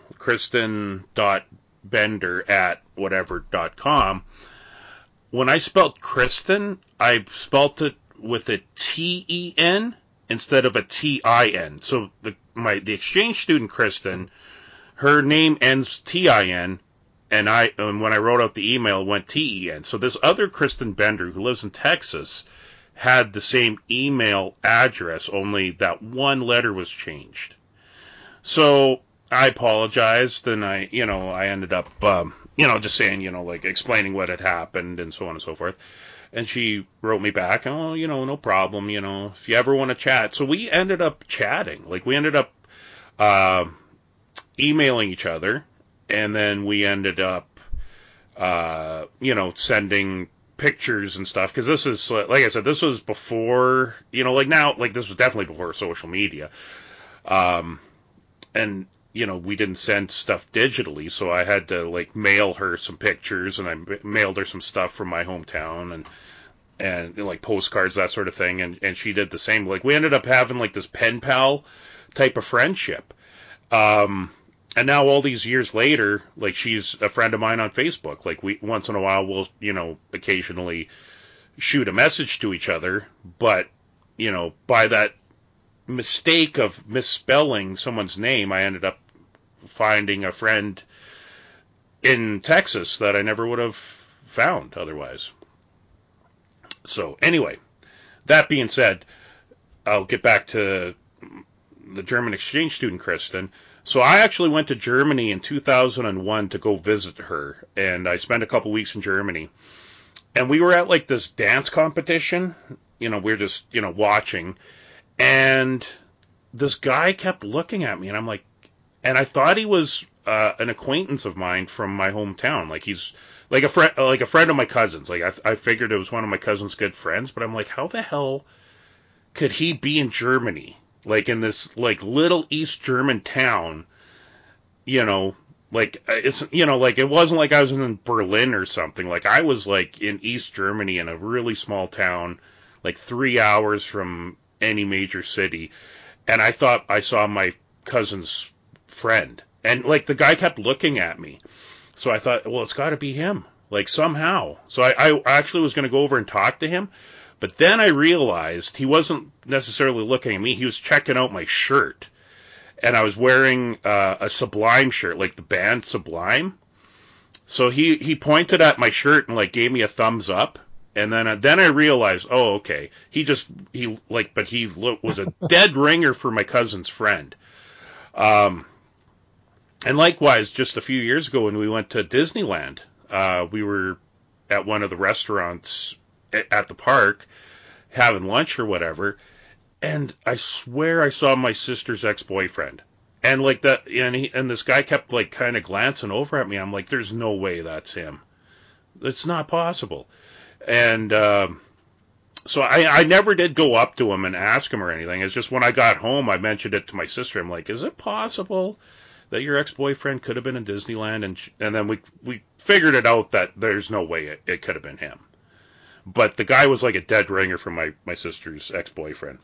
kristen.bender@whatever.com, when I spelled Kristen, I spelt it with a T-E-N instead of a T-I-N. So the exchange student Kristen, her name ends T-I-N, and when I wrote out the email, it went T-E-N. So this other Kristen Bender, who lives in Texas, had the same email address, only that one letter was changed. So I apologized, and I ended up, just saying, explaining what had happened and so on and so forth. And she wrote me back, oh, no problem, if you ever want to chat. So we ended up chatting. We ended up emailing each other, and then we ended up, sending pictures and stuff, because this is, like I said, this was before, this was definitely before social media. And, we didn't send stuff digitally, so I had to, mail her some pictures, and I mailed her some stuff from my hometown, and postcards, that sort of thing, and she did the same. We ended up having, this pen pal type of friendship. And now all these years later, she's a friend of mine on Facebook. We once in a while we'll, occasionally shoot a message to each other, but, by that mistake of misspelling someone's name, I ended up finding a friend in Texas that I never would have found otherwise. So anyway, that being said, I'll get back to the German exchange student Kristen. So I actually went to Germany in 2001 to go visit her, and I spent a couple weeks in Germany. And we were at this dance competition. We were just, watching. And this guy kept looking at me, and I'm like, and I thought he was an acquaintance of mine from my hometown. He's a friend of my cousin's. I figured it was one of my cousin's good friends, but I'm like, how the hell could he be in Germany? In this, little East German town, it's, it wasn't like I was in Berlin or something. I was, in East Germany in a really small town, 3 hours from any major city. And I thought I saw my cousin's friend. And, the guy kept looking at me. So I thought, well, it's got to be him, somehow. So I actually was going to go over and talk to him. But then I realized he wasn't necessarily looking at me. He was checking out my shirt. And I was wearing a Sublime shirt, the band Sublime. So he pointed at my shirt and, gave me a thumbs up. And then I realized, oh, okay. But he was a dead ringer for my cousin's friend. And likewise, just a few years ago when we went to Disneyland, we were at one of the restaurants at the park having lunch or whatever, and I swear I saw my sister's ex-boyfriend, and and this guy kept kind of glancing over at me. I'm like, there's no way that's him. It's not possible. And so I never did go up to him and ask him or anything. It's just when I got home, I mentioned it to my sister. I'm like, is it possible that your ex-boyfriend could have been in Disneyland? And then we figured it out that there's no way it could have been him. But the guy was a dead ringer from my sister's ex-boyfriend.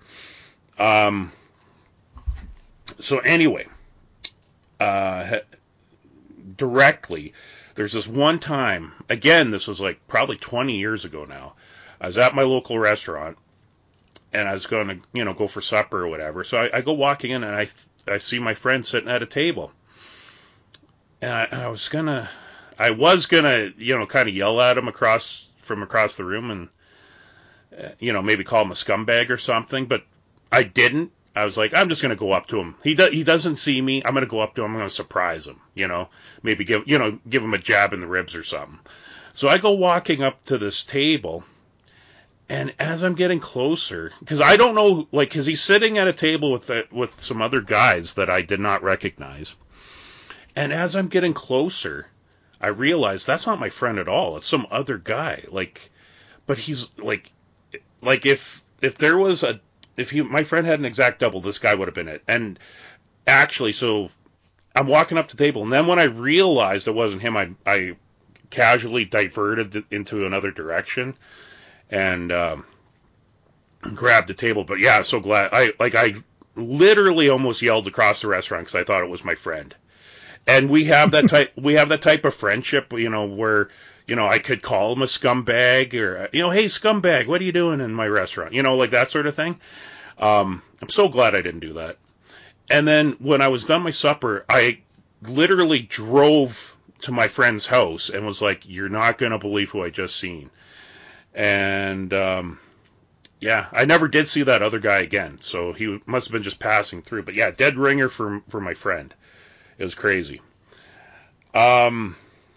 So anyway, directly, there's this one time, again, this was like probably 20 years ago now. I was at my local restaurant, and I was going to, go for supper or whatever. So I go walking in, and I see my friend sitting at a table. And I was gonna, kind of yell at him from across the room and, maybe call him a scumbag or something, but I didn't. I was like, I'm just gonna go up to him. He doesn't see me. I'm gonna go up to him. I'm gonna surprise him. Maybe give him a jab in the ribs or something. So I go walking up to this table, and as I'm getting closer, because I don't know, because he's sitting at a table with some other guys that I did not recognize. And as I'm getting closer, I realize that's not my friend at all. It's some other guy. But he's like if there was my friend had an exact double, this guy would have been it. And actually, so I'm walking up to the table, and then when I realized it wasn't him, I casually diverted into another direction and grabbed the table. But yeah, I'm so glad. I literally almost yelled across the restaurant because I thought it was my friend. And we have that type of friendship, where, I could call him a scumbag or, hey, scumbag, what are you doing in my restaurant? Like that sort of thing. I'm so glad I didn't do that. And then when I was done my supper, I literally drove to my friend's house and was like, you're not going to believe who I just seen. And, yeah, I never did see that other guy again. So he must have been just passing through. But yeah, dead ringer for my friend. It was crazy. I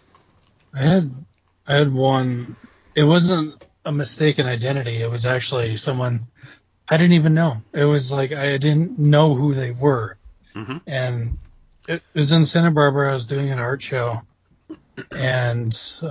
had one. It wasn't a mistaken identity. It was actually someone I didn't even know. It was like I didn't know who they were. Mm-hmm. And it was in Santa Barbara. I was doing an art show, and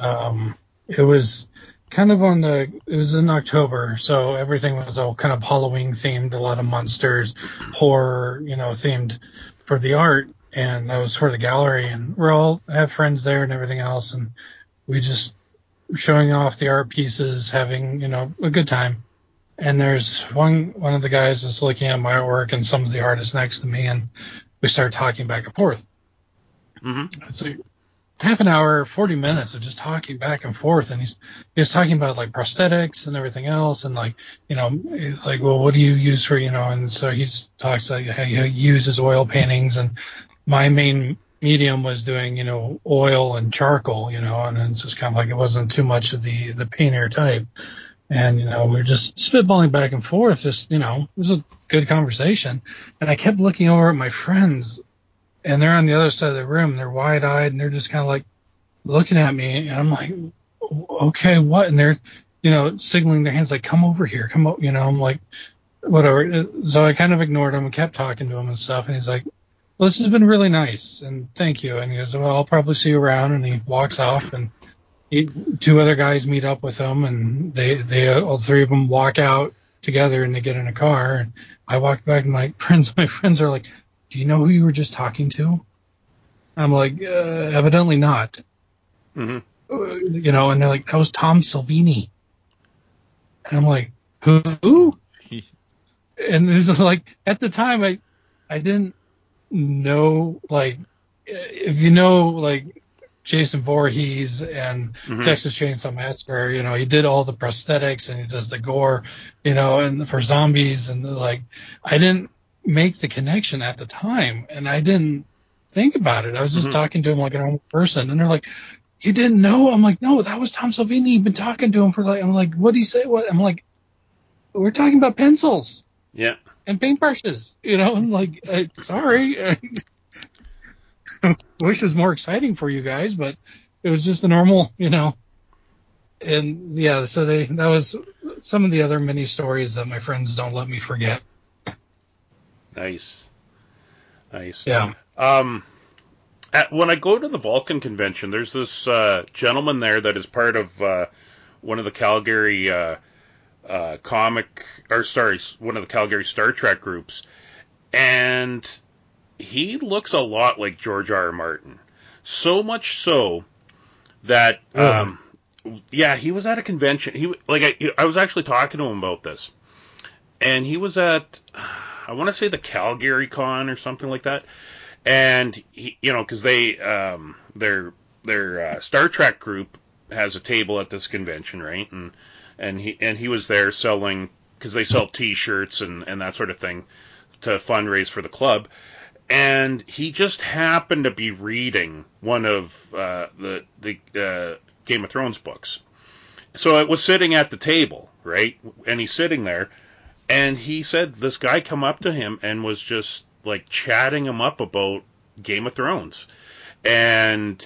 it was kind of it was in October, so everything was all kind of Halloween themed, a lot of monsters, horror, themed for the art. And that was for the gallery, and I have friends there and everything else, and we just showing off the art pieces, having, a good time. And there's one of the guys is looking at my artwork and some of the artists next to me, and we start talking back and forth. Mm-hmm. It's like half an hour, 40 minutes of just talking back and forth, and he's talking about like prosthetics and everything else, and well, what do you use for, and so he's talks like how he uses oil paintings, and my main medium was doing, oil and charcoal, and it's just kind of like it wasn't too much of the painter type. And, we were just spitballing back and forth, just, it was a good conversation. And I kept looking over at my friends, and they're on the other side of the room. They're wide-eyed, and they're just kind of like looking at me. And I'm like, okay, what? And they're, signaling their hands like, come over here, come up, I'm like, whatever. So I kind of ignored him and kept talking to him and stuff. And he's like, well, this has been really nice, and thank you. And he goes, well, I'll probably see you around. And he walks off, and two other guys meet up with him, and they all three of them walk out together, and they get in a car. And I walked back, and my friends are like, do you know who you were just talking to? I'm like, evidently not. Mm-hmm. And they're like, that was Tom Salvini. And I'm like, who? And this is like, at the time, I didn't know, like, if like Jason Voorhees and Mm-hmm. Texas Chainsaw Massacre, he did all the prosthetics and he does the gore, and for zombies, and I didn't make the connection at the time, and I didn't think about it. I was just talking to him like a normal person, and they're like, you didn't know? I'm like, no, that was Tom Salvini. You've been talking to him for I'm like, what did he say? What? I'm like, we're talking about pencils. Yeah. And paintbrushes, I'm like, sorry. Wish it was more exciting for you guys, but it was just a normal, And yeah, so that was some of the other mini stories that my friends don't let me forget. Nice. Yeah. When I go to the Vulcan convention, there's this gentleman there that is part of one of the Calgary one of the Calgary Star Trek groups, and he looks a lot like George R. R. Martin. So much so that, yeah, he was at a convention. I was actually talking to him about this, and he was at, I want to say the Calgary Con or something like that. And he, because they're their Star Trek group has a table at this convention, right? And he was there selling, because they sell T-shirts and that sort of thing to fundraise for the club. And he just happened to be reading one of the Game of Thrones books. So it was sitting at the table, right? And he's sitting there, and he said this guy come up to him and was just like chatting him up about Game of Thrones, and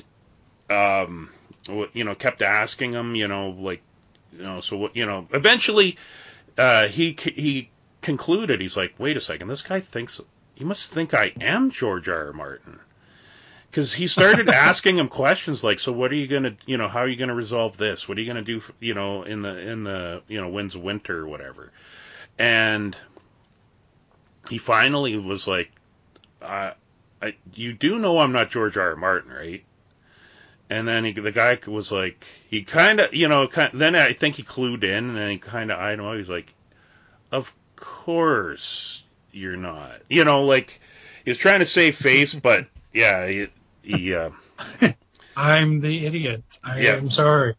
kept asking him, so what, eventually he concluded, he's like, wait a second, this guy thinks, he must think I am George R. R. Martin. Because he started asking him questions like, so what are you gonna, how are you gonna resolve this? What are you gonna do, in the Winds of Winter or whatever? And he finally was like, you do know I'm not George R. R. Martin, right? And then the guy was like, he kind of, then I think he clued in, and then he kind of eyed him up. He's like, of course you're not. Like, he was trying to save face, but yeah, he I'm the idiot. I am sorry.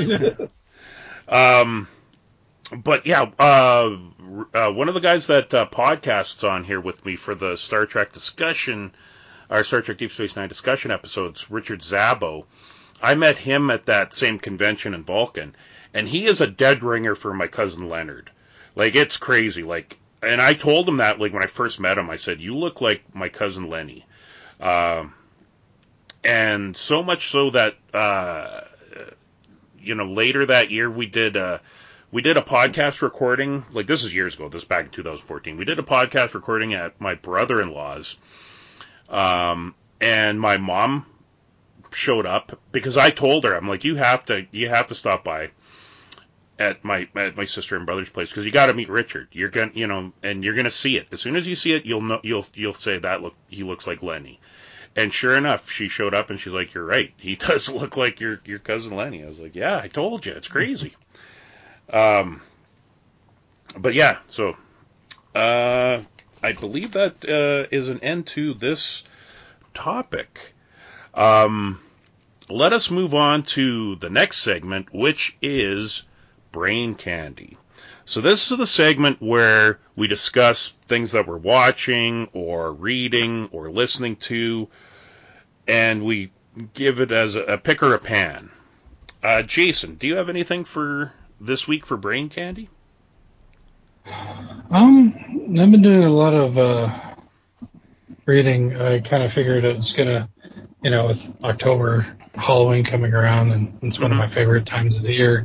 But yeah, one of the guys that podcasts on here with me for the Star Trek discussion, our Star Trek Deep Space Nine discussion episodes, Richard Zabo, I met him at that same convention in Vulcan, and he is a dead ringer for my cousin Leonard. Like, it's crazy. Like, and I told him that, like, when I first met him, I said, you look like my cousin Lenny. And so much so that, later that year we did a podcast recording. Like, this is years ago. This is back in 2014. We did a podcast recording at my brother-in-law's. And my mom showed up because I told her, I'm like, you have to stop by at my sister and brother's place, because you got to meet Richard. You're gonna, and you're gonna see it. As soon as you see it, you'll know, you'll say that he looks like Lenny. And sure enough, she showed up and she's like, you're right. He does look like your cousin Lenny. I was like, yeah, I told you. It's crazy. But yeah, so I believe that is an end to this topic. Let us move on to the next segment, which is Brain Candy. So this is the segment where we discuss things that we're watching or reading or listening to, and we give it as a pick or a pan. Jason, do you have anything for this week for Brain Candy? I've been doing a lot of reading. I kind of figured it's gonna, with October, Halloween coming around, and it's one of my favorite times of the year.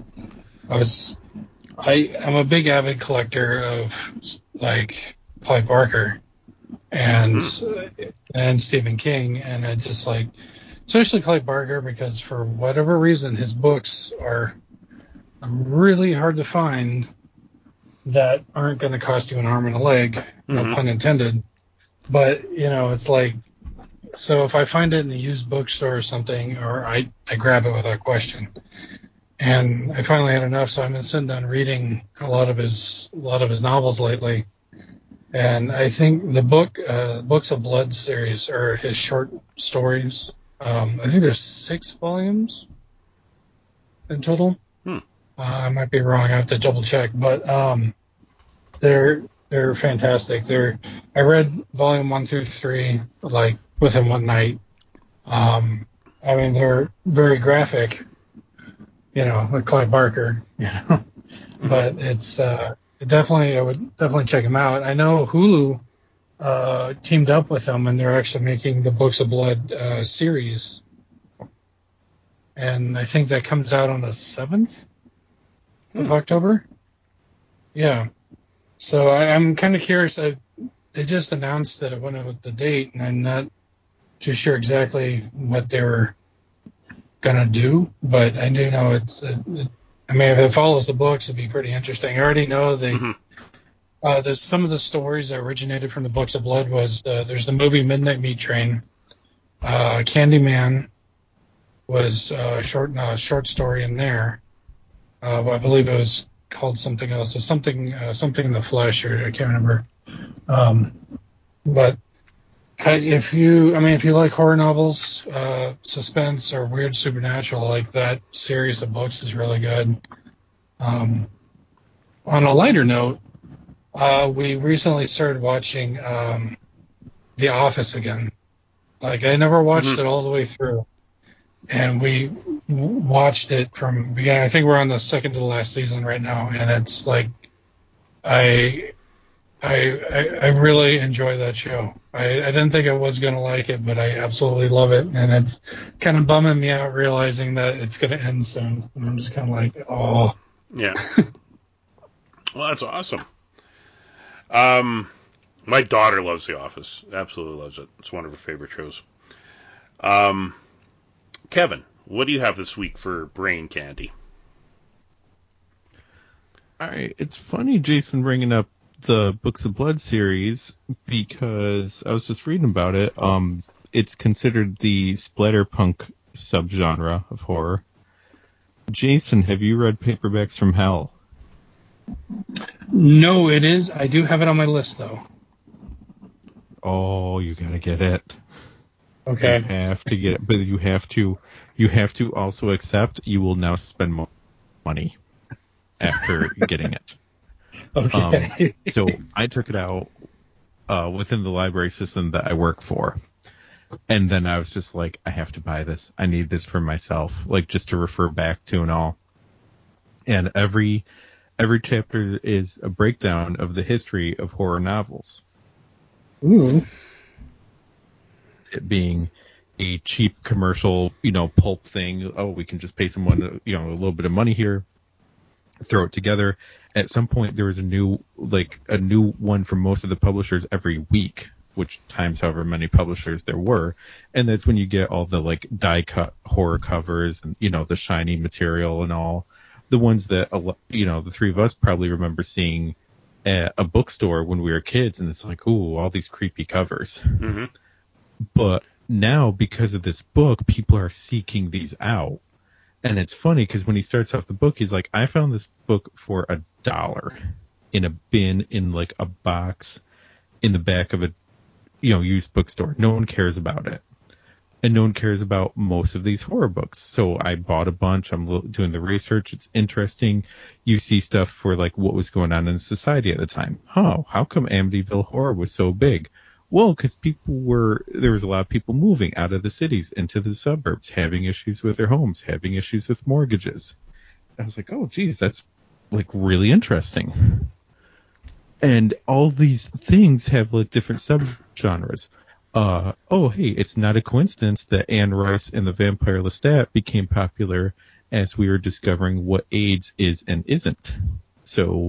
I'm a big avid collector of, like, Clive Barker and Stephen King, and it's just like, especially Clive Barker, because for whatever reason his books are really hard to find that aren't going to cost you an arm and a leg, no pun intended. But it's like, so if I find it in a used bookstore or something, or I grab it without question. And I finally had enough, so I've been sitting down reading a lot of his novels lately. And I think the Books of Blood series, or his short stories, I think there's 6 volumes in total. I might be wrong. I have to double check, but they're fantastic. I read volume 1 through 3 like within one night. They're very graphic, like Clive Barker, but it's I would definitely check them out. I know Hulu teamed up with them, and they're actually making the Books of Blood series, and I think that comes out on the 7th of October. Yeah, so I'm kind of curious. They just announced that it went out with the date, and I'm not too sure exactly what they were gonna do, but I do know if it follows the books, it'd be pretty interesting. I already know there's some of the stories that originated from the Books of Blood. There's the movie Midnight Meat Train. Candyman was a short story in there. I believe it was called something else, something in the Flesh, or I can't remember. But If you like horror novels, suspense, or weird supernatural, like that series of books is really good. On a lighter note, we recently started watching The Office again. Like, I never watched it all the way through, and we watched it from beginning. I think we're on the second to the last season right now, and it's like I really enjoy that show. I didn't think I was going to like it, but I absolutely love it. And it's kind of bumming me out realizing that it's going to end soon. And I'm just kind of like, oh. Yeah. Well, that's awesome. My daughter loves The Office. Absolutely loves it. It's one of her favorite shows. Kevin, what do you have this week for brain candy? All right. It's funny, Jason, bringing up the Books of Blood series because I was just reading about it. It's considered the splatterpunk subgenre of horror. Jason, have you read Paperbacks from Hell? No, it is. I do have it on my list, though. Oh, you gotta get it. Okay. You have to get it, but you have to also accept you will now spend more money after getting it. Okay. So I took it out within the library system that I work for. And then I was just like, I have to buy this. I need this for myself, like just to refer back to and all. And every chapter is a breakdown of the history of horror novels. Ooh. It being a cheap commercial, pulp thing. Oh, we can just pay someone, a little bit of money here, throw it together. At some point, there was a new one from most of the publishers every week, which times however many publishers there were. And that's when you get all the like die cut horror covers and, the shiny material and all the ones that, the three of us probably remember seeing at a bookstore when we were kids. And it's like, ooh, all these creepy covers. Mm-hmm. But now, because of this book, people are seeking these out. And it's funny because when he starts off the book, he's like, I found this book for $1 in a bin in like a box in the back of a, used bookstore. No one cares about it. And no one cares about most of these horror books. So I bought a bunch. I'm doing the research. It's interesting. You see stuff for like what was going on in society at the time. How come Amityville Horror was so big? Well, because there was a lot of people moving out of the cities into the suburbs, having issues with their homes, having issues with mortgages. I was like, oh, geez, that's like really interesting. And all these things have like different subgenres. Hey, it's not a coincidence that Anne Rice and the Vampire Lestat became popular as we were discovering what AIDS is and isn't. So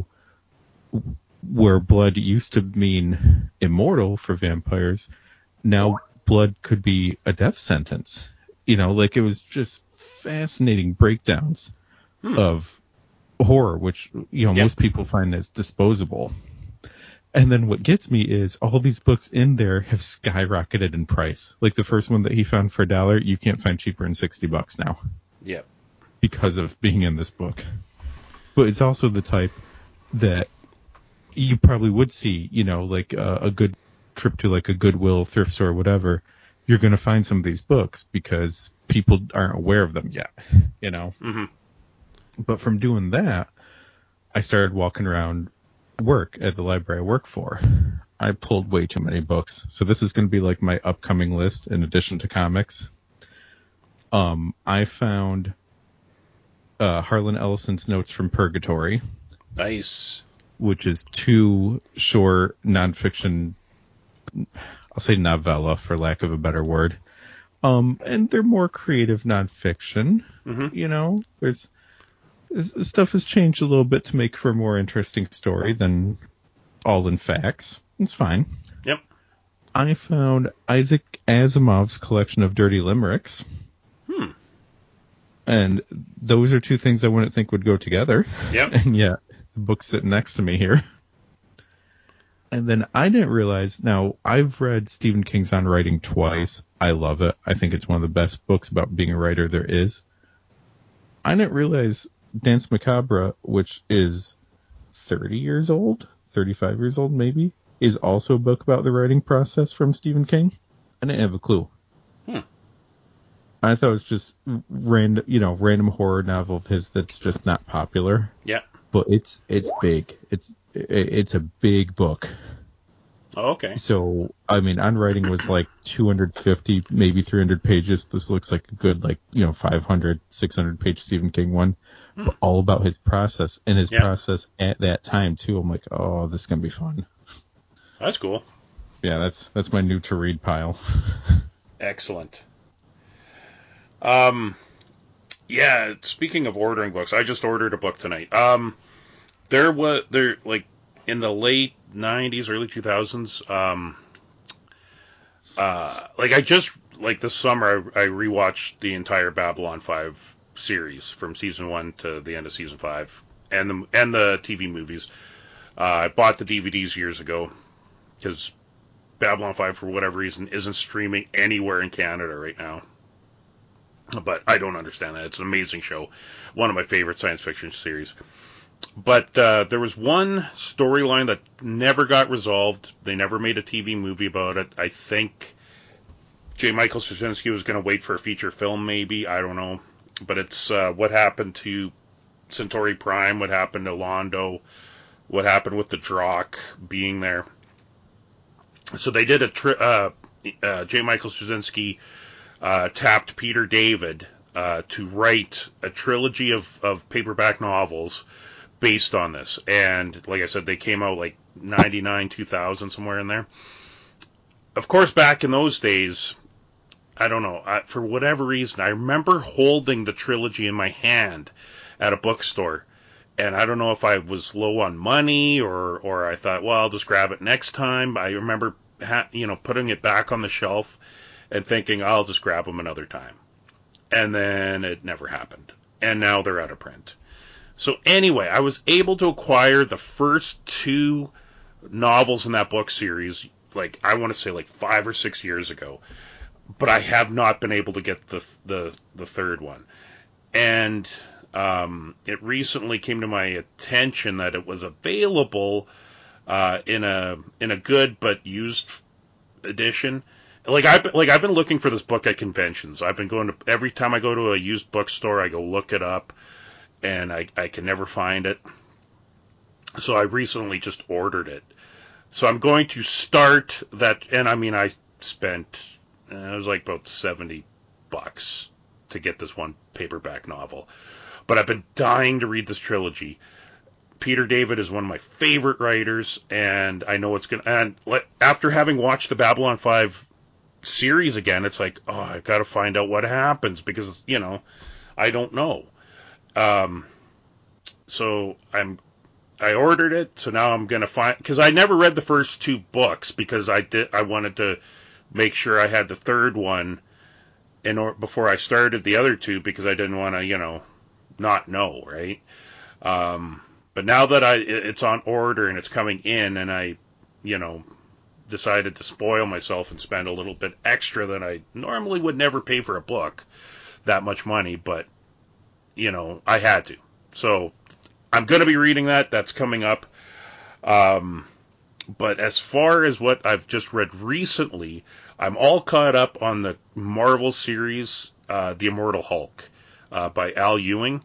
where blood used to mean immortal for vampires, now blood could be a death sentence. Like it was just fascinating breakdowns of horror, which, most people find as disposable. And then what gets me is all these books in there have skyrocketed in price. Like the first one that he found for $1, you can't find cheaper than $60 now. Yep. Because of being in this book. But it's also the type that you probably would see, like a good trip to like a Goodwill, thrift store, whatever. You're going to find some of these books because people aren't aware of them yet, Mm-hmm. But from doing that, I started walking around work at the library I work for. I pulled way too many books. So this is going to be like my upcoming list in addition to comics. I found Harlan Ellison's Notes from Purgatory. Nice. Which is 2 short nonfiction, I'll say novella for lack of a better word. And they're more creative nonfiction. Mm-hmm. There's stuff has changed a little bit to make for a more interesting story than all in facts. It's fine. Yep. I found Isaac Asimov's collection of dirty limericks. And those are 2 things I wouldn't think would go together. Yep. And yet, the book's sitting next to me here. And then I didn't realize, now, I've read Stephen King's On Writing twice. I love it. I think it's one of the best books about being a writer there is. I didn't realize Danse Macabre, which is 30 years old, 35 years old maybe, is also a book about the writing process from Stephen King. I didn't have a clue. I thought it was just random horror novel of his that's just not popular. Yeah. But it's big. It's a big book. Oh, okay. So, I mean, On Writing was like 250, maybe 300 pages. This looks like a good, 500, 600 page Stephen King one. But all about his process and his process at that time, too. I'm like, oh, this is going to be fun. That's cool. Yeah, that's my new to read pile. Excellent. Yeah, speaking of ordering books, I just ordered a book tonight. There in the late 90s, early 2000s, this summer I rewatched the entire Babylon 5 series from season 1 to the end of season 5 and the TV movies. I bought the DVDs years ago because Babylon 5 for whatever reason isn't streaming anywhere in Canada right now. But I don't understand that. It's an amazing show. One of my favorite science fiction series. But there was one storyline that never got resolved. They never made a TV movie about it. I think J. Michael Straczynski was going to wait for a feature film, maybe. I don't know. But it's what happened to Centauri Prime, what happened to Londo, what happened with the Drock being there. So they did J. Michael Straczynski tapped Peter David to write a trilogy of paperback novels based on this. And like I said, they came out like 99, 2000, somewhere in there. Of course, back in those days, I don't know, for whatever reason, I remember holding the trilogy in my hand at a bookstore. And I don't know if I was low on money or I thought, well, I'll just grab it next time. I remember putting it back on the shelf and thinking, I'll just grab them another time. And then it never happened. And now they're out of print. So anyway, I was able to acquire the first 2 novels in that book series, I want to say 5 or 6 years ago. But I have not been able to get the third one. And it recently came to my attention that it was available in a good but used edition. I've been looking for this book at conventions. I've been going to every time I go to a used bookstore, I go look it up, and I can never find it. So I recently just ordered it. So I'm going to start that, and I mean I spent it was about $70 to get this one paperback novel. But I've been dying to read this trilogy. Peter David is one of my favorite writers, and I know it's going to... And after having watched the Babylon 5 series again, it's like, oh, I've got to find out what happens, because, I don't know. So I ordered it, so now I'm going to find... Because I never read the first 2 books, because I wanted to make sure I had the third one before I started the other 2, because I didn't want to, not know, right? But now that it's on order and it's coming in, and I, decided to spoil myself and spend a little bit extra than I normally would never pay for a book, that much money, but, I had to. So I'm going to be reading that. That's coming up. But as far as what I've just read recently, I'm all caught up on the Marvel series, The Immortal Hulk, by Al Ewing.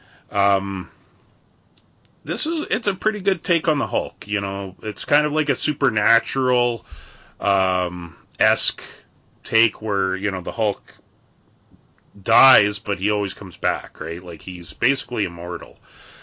It's a pretty good take on the Hulk. It's kind of like a supernatural esque take where the Hulk dies, but he always comes back, right? Like he's basically immortal.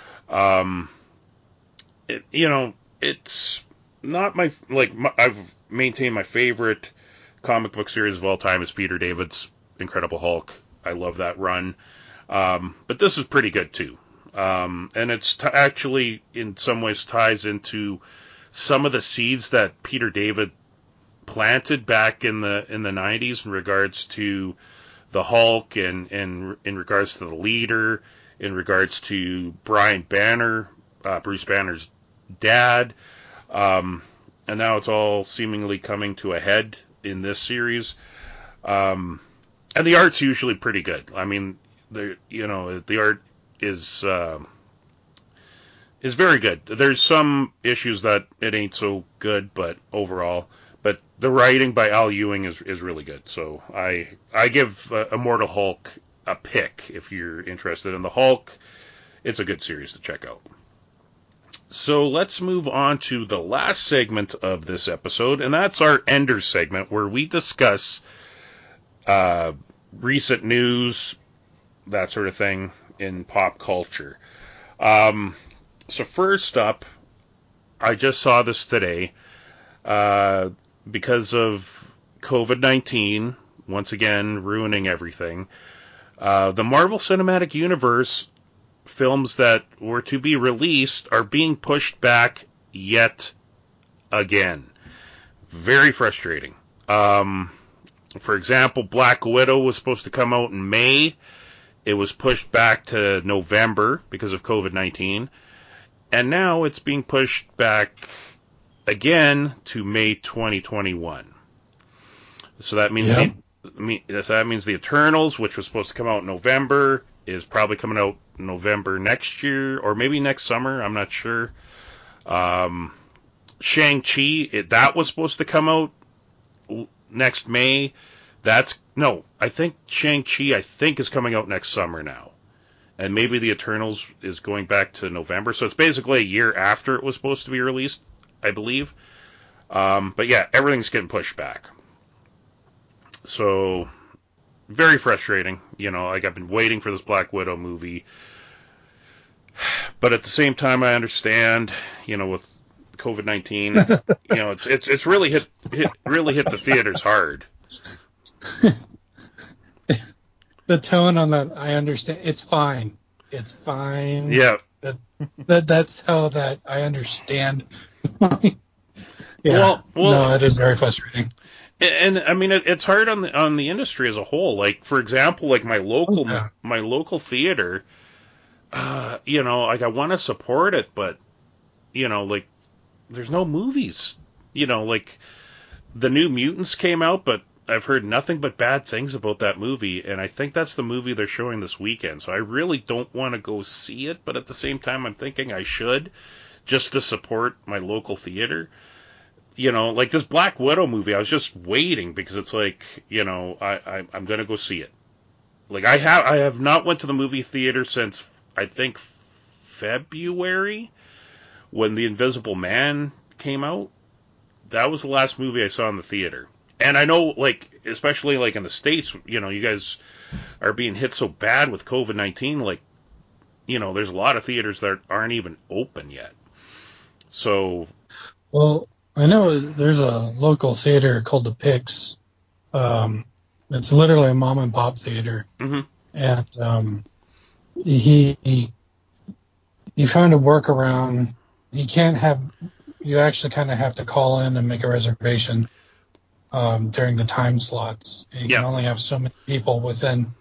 It's not I've maintained my favorite comic book series of all time is Peter David's Incredible Hulk. I love that run. But this is pretty good too. And it's actually in some ways ties into some of the seeds that Peter David planted back in the 90s in regards to the Hulk and in regards to the leader, in regards to Brian Banner, Bruce Banner's dad. And now it's all seemingly coming to a head in this series. And the art's usually pretty good. I mean, the art is is very good. There's some issues that it ain't so good, but overall, but the writing by Al Ewing is really good. So I give Immortal Hulk a pick if you're interested in the Hulk. It's a good series to check out. So let's move on to the last segment of this episode, and that's our Ender segment, where we discuss recent news, that sort of thing, in pop culture. So first up, I just saw this today, because of COVID-19, once again, ruining everything. The Marvel Cinematic Universe films that were to be released are being pushed back yet again. Very frustrating. For example, Black Widow was supposed to come out in May. It was pushed back to November because of COVID-19. And now it's being pushed back again to May 2021. So that means that means the Eternals, which was supposed to come out in November, is probably coming out November next year, or maybe next summer. I'm not sure. Shang-Chi, that was supposed to come out next May. I think Shang-Chi, is coming out next summer now. And maybe the Eternals is going back to November. So it's basically a year after it was supposed to be released, I believe. But yeah, everything's getting pushed back. So, very frustrating. Like, I've been waiting for this Black Widow movie. But at the same time, I understand, with COVID-19, it's really hit the theaters hard. The tone on that, I understand. It's fine. It's fine. Yeah. That's how that I understand. Well, no, it is very frustrating. And I mean, it's hard on the industry as a whole. Like, for example, like my local theater, like, I want to support it, but like, there's no movies. Like, the New Mutants came out, but I've heard nothing but bad things about that movie, and I think that's the movie they're showing this weekend. So I really don't want to go see it, but at the same time, I'm thinking I should, just to support my local theater. Like this Black Widow movie, I was just waiting because it's like, I'm gonna go see it. Like, I have not went to the movie theater since, I think, February, when The Invisible Man came out. That was the last movie I saw in the theater. And I know, like, especially like in the States, you guys are being hit so bad with COVID-19, like, there's a lot of theaters that aren't even open yet. So, well, I know there's a local theater called the Pix. It's literally a mom and pop theater. Mm-hmm. And he found a workaround. You actually kind of have to call in and make a reservation during the time slots. You can only have so many people within.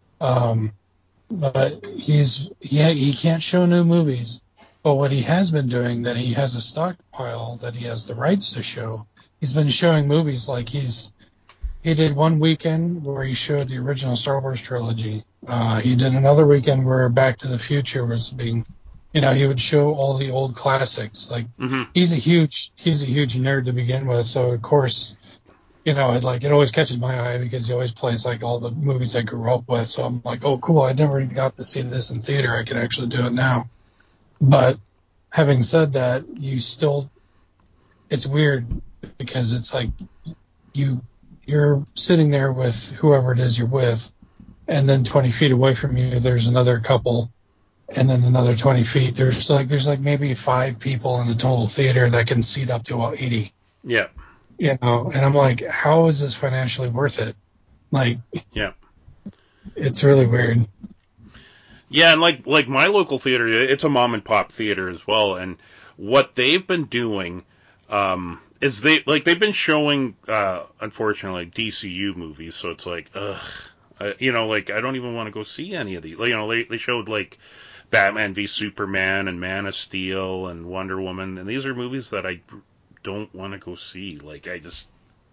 But he can't show new movies. But what he has been doing, that he has a stockpile that he has the rights to show. He's been showing movies like he did one weekend where he showed the original Star Wars trilogy. He did another weekend where Back to the Future was being, he would show all the old classics. Like, he's a huge nerd to begin with. So of course, it always catches my eye because he always plays like all the movies I grew up with. So I'm like, oh, cool. I never even got to see this in theater. I can actually do it now. But having said that, it's weird because it's like you're sitting there with whoever it is you're with, and then 20 feet away from you, there's another couple, and then another 20 feet. There's like maybe 5 people in the total theater that can seat up to about 80. Yeah. And I'm like, how is this financially worth it? Like, yeah, it's really weird. Yeah, and like my local theater, it's a mom and pop theater as well, and what they've been doing is they've been showing unfortunately DCU movies, so it's like I don't even want to go see any of these. They showed like Batman v Superman and Man of Steel and Wonder Woman, and these are movies that I don't want to go see. Like, I just,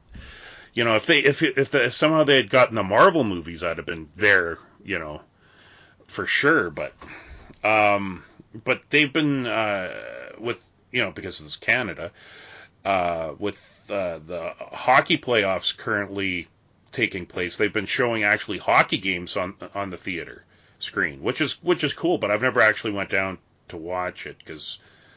if somehow they had gotten the Marvel movies, I'd have been there, for sure. But but they've been with, because this is Canada, with the hockey playoffs currently taking place. They've been showing actually hockey games on the theater screen, which is cool. But I've never actually went down to watch it because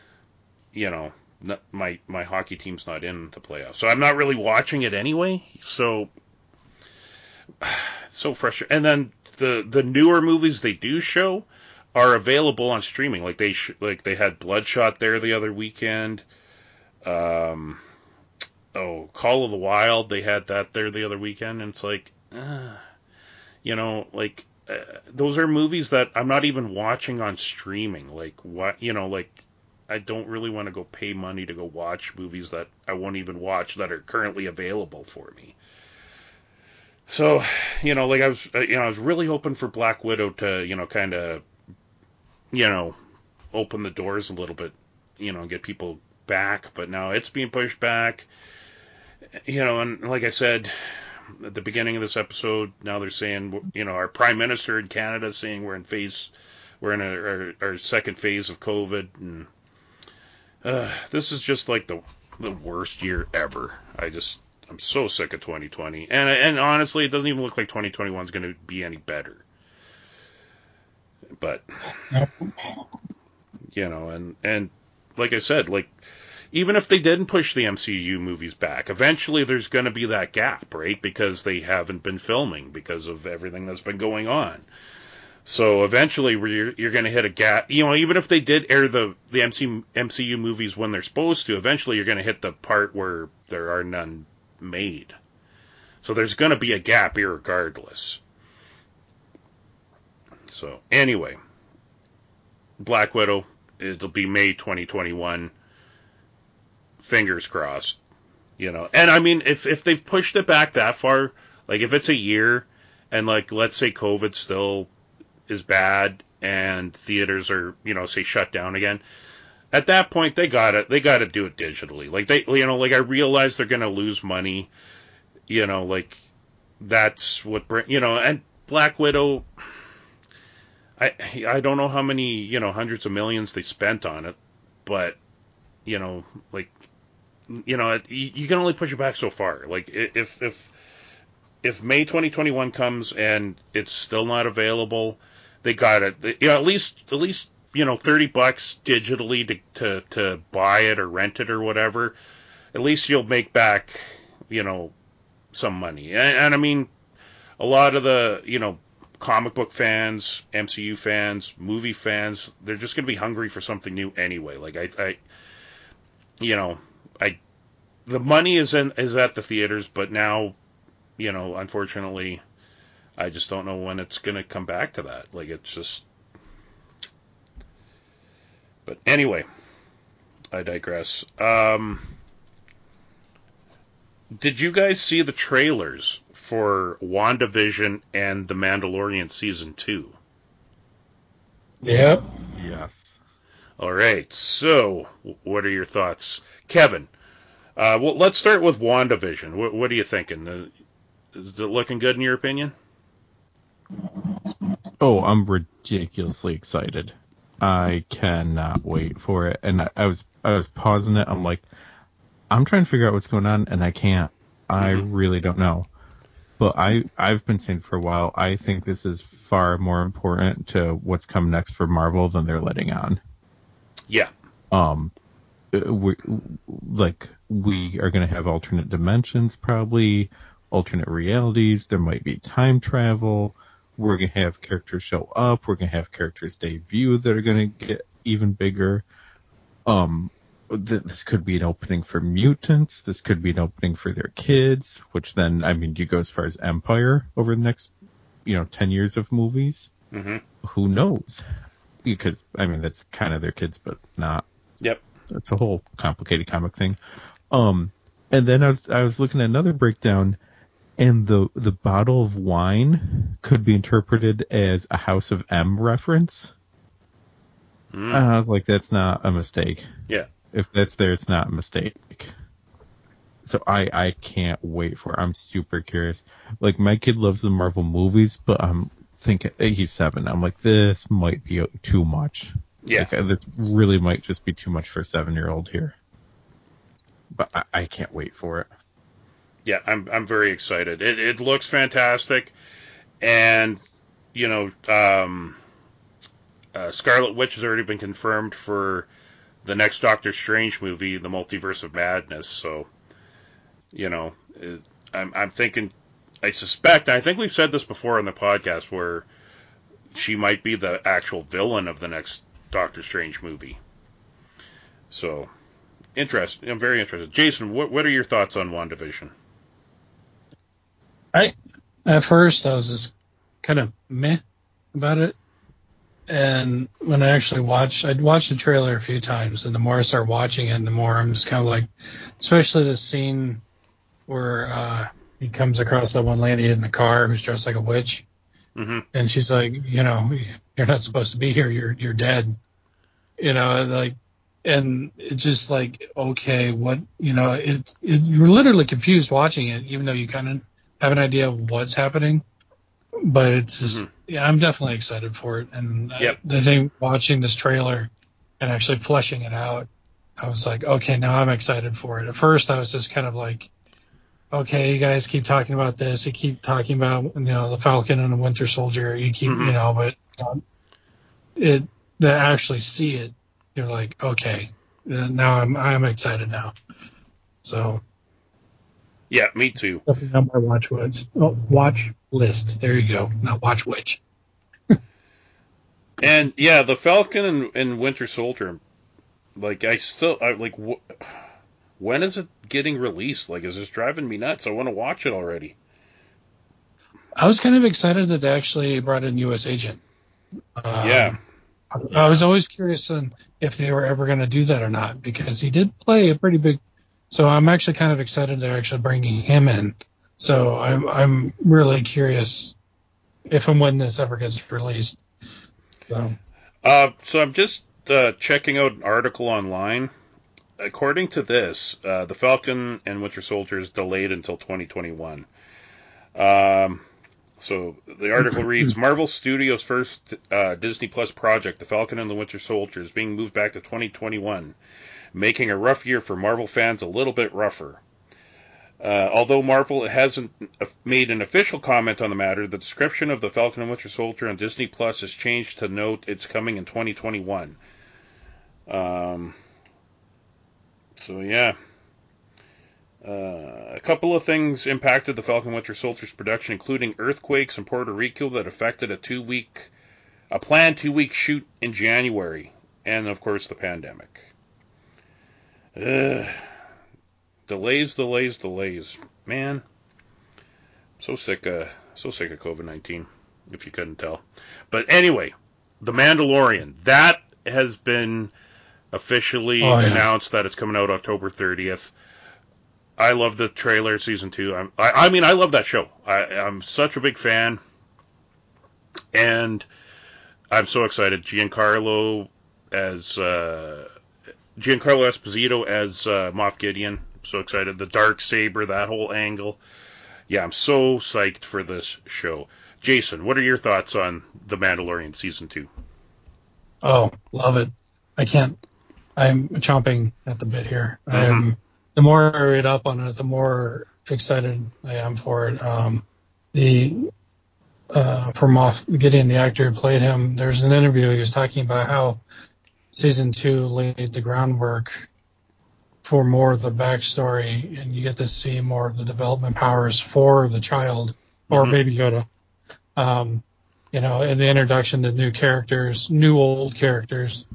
my hockey team's not in the playoffs, so I'm not really watching it anyway. So frustrating. And then the newer movies they do show are available on streaming. Like they had Bloodshot there the other weekend. Call of the Wild, they had that there the other weekend, and it's like, those are movies that I'm not even watching on streaming. Like, what, I don't really want to go pay money to go watch movies that I won't even watch that are currently available for me. So, I was really hoping for Black Widow to, kind of, open the doors a little bit, and get people back, but now it's being pushed back. And like I said at the beginning of this episode, now they're saying, our Prime Minister in Canada is saying we're in our second phase of COVID, and this is just like the worst year ever. I'm so sick of 2020, and honestly, it doesn't even look like 2021 is going to be any better. But and like I said, like, even if they didn't push the MCU movies back, eventually there's going to be that gap, right? Because they haven't been filming because of everything that's been going on. So eventually you're going to hit a gap. Even if they did air the MCU movies when they're supposed to, eventually you're going to hit the part where there are none made. So there's going to be a gap irregardless. So anyway, Black Widow, it'll be May 2021. Fingers crossed, And I mean, if they've pushed it back that far, like if it's a year, and like let's say COVID still is bad and theaters are say shut down again, at that point they gotta do it digitally. Like I realize they're gonna lose money, like that's what and Black Widow. I don't know how many hundreds of millions they spent on it, but like. You can only push it back so far. Like if May 2021 comes and it's still not available, they got it. At least $30 digitally to buy it or rent it or whatever. At least you'll make back some money. And I mean, a lot of the comic book fans, MCU fans, movie fans, they're just going to be hungry for something new anyway. Like the money is at the theaters, but now, unfortunately, I just don't know when it's going to come back to that. Like, it's just. But anyway, I digress. Did you guys see the trailers for WandaVision and The Mandalorian Season 2? Yep. Yes. All right. So, what are your thoughts, Kevin? Well, let's start with WandaVision. What are you thinking? Is it looking good in your opinion? Oh, I'm ridiculously excited. I cannot wait for it. And I was pausing it. I'm like, I'm trying to figure out what's going on, and I can't. I really don't know. But I've been saying for a while, I think this is far more important to what's come next for Marvel than they're letting on. Yeah. We are going to have alternate dimensions, probably alternate realities. There might be time travel. We're going to have characters show up. We're going to have characters debut that are going to get even bigger. This could be an opening for mutants. This could be an opening for their kids, which then, I mean, you go as far as Empire over the next, 10 years of movies. Mm-hmm. Who knows? Because, I mean, that's kind of their kids, but not. Yep. It's a whole complicated comic thing. And then I was looking at another breakdown, and the bottle of wine could be interpreted as a House of M reference. And I was like, that's not a mistake. Yeah. If that's there, it's not a mistake. So I can't wait for it. I'm super curious. Like, my kid loves the Marvel movies, but I'm thinking, he's 7. I'm like, this might be too much. Yeah. That really might just be too much for a 7-year-old here. But I can't wait for it. Yeah, I'm very excited. It looks fantastic, and Scarlet Witch has already been confirmed for the next Doctor Strange movie, The Multiverse of Madness. So, I'm thinking, I suspect, I think we've said this before on the podcast, where she might be the actual villain of the next Doctor Strange movie. So, interesting. I'm very interested. Jason, what are your thoughts on WandaVision? At first, I was just kind of meh about it. And when I actually I'd watched the trailer a few times, and the more I start watching it, the more I'm just kind of like, especially the scene where he comes across that one lady in the car who's dressed like a witch. Mm-hmm. And she's like, you're not supposed to be here. You're dead. And it's just like, okay, what, you're literally confused watching it, even though you kind of have an idea of what's happening. But it's just, yeah, I'm definitely excited for it. And Yep. I think watching this trailer and actually fleshing it out, I was like, okay, now I'm excited for it. At first, I was just kind of like, okay, you guys keep talking about this. You keep talking about, the Falcon and the Winter Soldier. You keep, but to actually see it, you're like, okay, now I'm excited now. So. Yeah, me too. Definitely on my watch list. There you go. Not watch which. And yeah, the Falcon and Winter Soldier. Like when is it getting released? Like, is this driving me nuts? I want to watch it already. I was kind of excited that they actually brought in U.S. Agent. Yeah. I was always curious if they were ever going to do that or not, because he did play a pretty big. So I'm actually kind of excited they're actually bringing him in. So I'm really curious if and when this ever gets released. So I'm just checking out an article online. According to this, the Falcon and Winter Soldier is delayed until 2021. So the article reads, Marvel Studios' first Disney Plus project, The Falcon and the Winter Soldier, is being moved back to 2021, making a rough year for Marvel fans a little bit rougher. Although Marvel hasn't made an official comment on the matter, the description of The Falcon and Winter Soldier on Disney Plus has changed to note it's coming in 2021. So yeah. A couple of things impacted the Falcon Winter Soldier's production, including earthquakes in Puerto Rico that affected a planned 2-week shoot in January, and of course the pandemic. Delays. Man, so sick of COVID-19, if you couldn't tell. But anyway, The Mandalorian, that has been officially announced that it's coming out October 30th. I love the trailer, season 2. I mean, I love that show. I'm such a big fan, and I'm so excited. Giancarlo Esposito as Moff Gideon. I'm so excited. The dark saber, that whole angle. Yeah, I'm so psyched for this show. Jason, what are your thoughts on The Mandalorian season 2? Oh, love it. I'm chomping at the bit here. The more I read up on it, the more excited I am for it. For Moff Gideon, the actor who played him, there's an interview he was talking about how season 2 laid the groundwork for more of the backstory, and you get to see more of the development powers for the child or Baby Yoda. And the introduction to new characters, new old characters.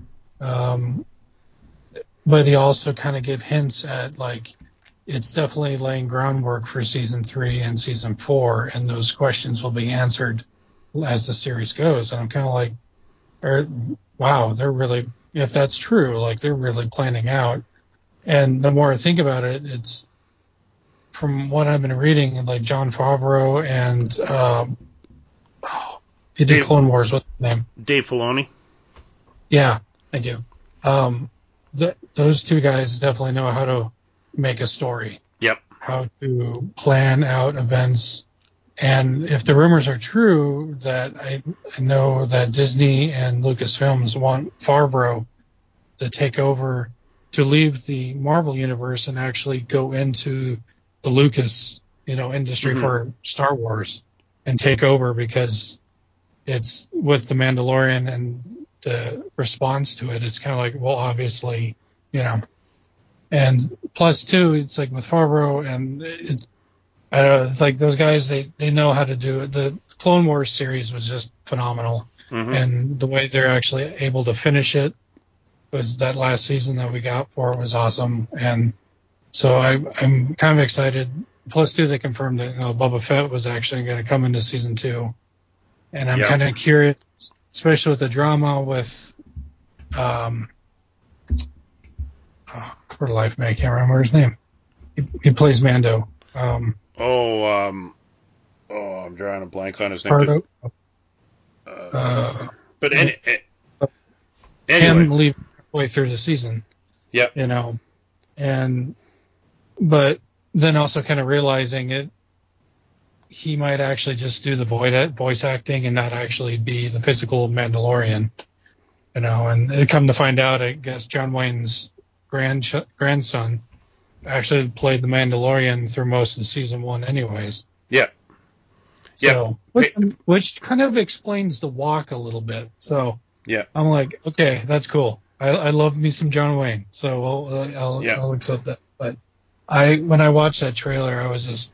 But he also kind of gave hints at, like, it's definitely laying groundwork for season 3 and season 4, and those questions will be answered as the series goes. And I'm kind of like, wow, they're really, if that's true, like, they're really planning out. And the more I think about it, it's from what I've been reading, like Jon Favreau and he did Clone Wars. What's his name? Dave Filoni. Yeah, thank you. Those two guys definitely know how to make a story. Yep. How to plan out events And if the rumors are true, that I know that Disney and Lucasfilms want Favreau to take over, to leave the Marvel universe and actually go into the Lucas, industry for Star Wars and take over, because it's with the Mandalorian and the response to it. It's kind of like, well, obviously, and plus too, it's like with Favreau and I don't know, it's like those guys, they know how to do it. The Clone Wars series was just phenomenal. And the way they're actually able to finish it was that last season that we got for it was awesome. And so I'm kind of excited. Plus, too, they confirmed that Boba Fett was actually going to come into season 2. And I'm kind of curious, especially with the drama with, for life, man, I can't remember his name. He plays Mando. I'm drawing a blank on his name. Pardo. But anyway. Him leaving halfway through the season. Yep. But then also kind of realizing he might actually just do the voice acting and not actually be the physical Mandalorian. And it come to find out, I guess John Wayne's grandson actually played the Mandalorian through most of season 1 anyways. Yeah. So, which kind of explains the walk a little bit. So yeah, I'm like, okay, that's cool. I love me some John Wayne, so I'll accept that. But when I watched that trailer, I was just,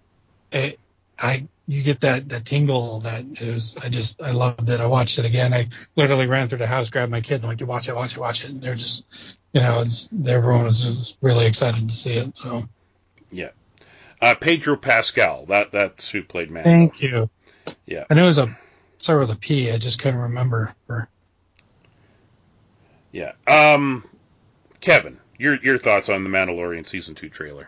you get that tingle that it was. I loved it. I watched it again. I literally ran through the house, grabbed my kids, I'm like, watch it. And they're just, everyone was just really excited to see it. So yeah. Pedro Pascal, that's who played Mando. Thank you. Yeah. And it was start with a P. I just couldn't remember. Yeah. Kevin, your thoughts on the Mandalorian season 2 trailer?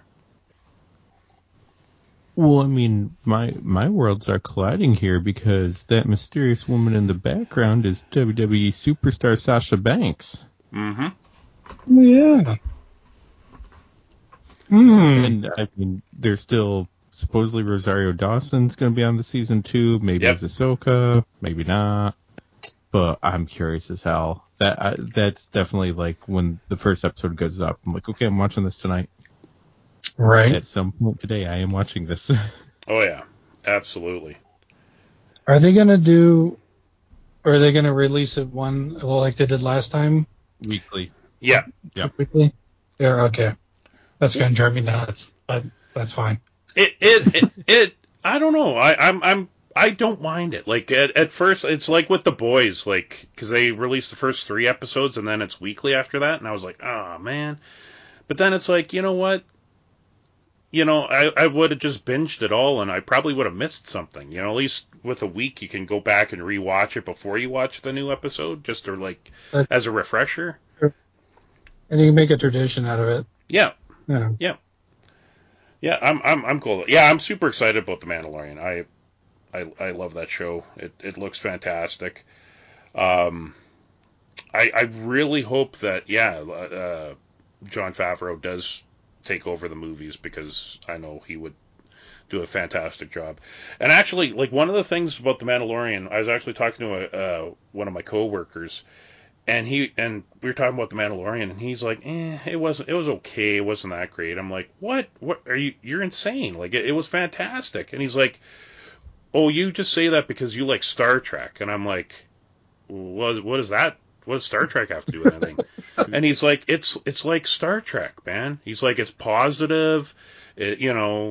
Well, I mean, my worlds are colliding here, because that mysterious woman in the background is WWE superstar Sasha Banks. Mm-hmm. Yeah. And I mean, there's still supposedly Rosario Dawson's going to be on the season 2. Maybe as Ahsoka, maybe not. But I'm curious as hell. That's definitely like when the first episode goes up, I'm like, okay, I'm watching this tonight. Right. At some point today, I am watching this. Oh yeah, absolutely. Are they going to release it like they did last time? Weekly. Yeah. Weekly? Yeah, okay. That's going to drive me nuts, but that's fine. It I don't know. I don't mind it. Like at first, it's like with The Boys, like, because they released the first 3 episodes and then it's weekly after that, and I was like, oh man. But then it's like, you know what? I would have just binged it all, and I probably would have missed something. At least with a week, you can go back and rewatch it before you watch the new episode, just as a refresher. And you can make a tradition out of it. Yeah. Yeah. Yeah, I'm cool. Yeah, I'm super excited about The Mandalorian. I love that show. It looks fantastic. I really hope that Jon Favreau does take over the movies, because I know he would do a fantastic job. And actually, like, one of the things about The Mandalorian, I was actually talking to one of my coworkers, and we were talking about The Mandalorian, and he's like, it was okay, it wasn't that great. I'm like, what are you're insane, like, it was fantastic. And he's like, oh, you just say that because you like Star Trek. And I'm like, what is that? What does Star Trek have to do with anything? And he's like, it's like Star Trek, man. He's like, it's positive, he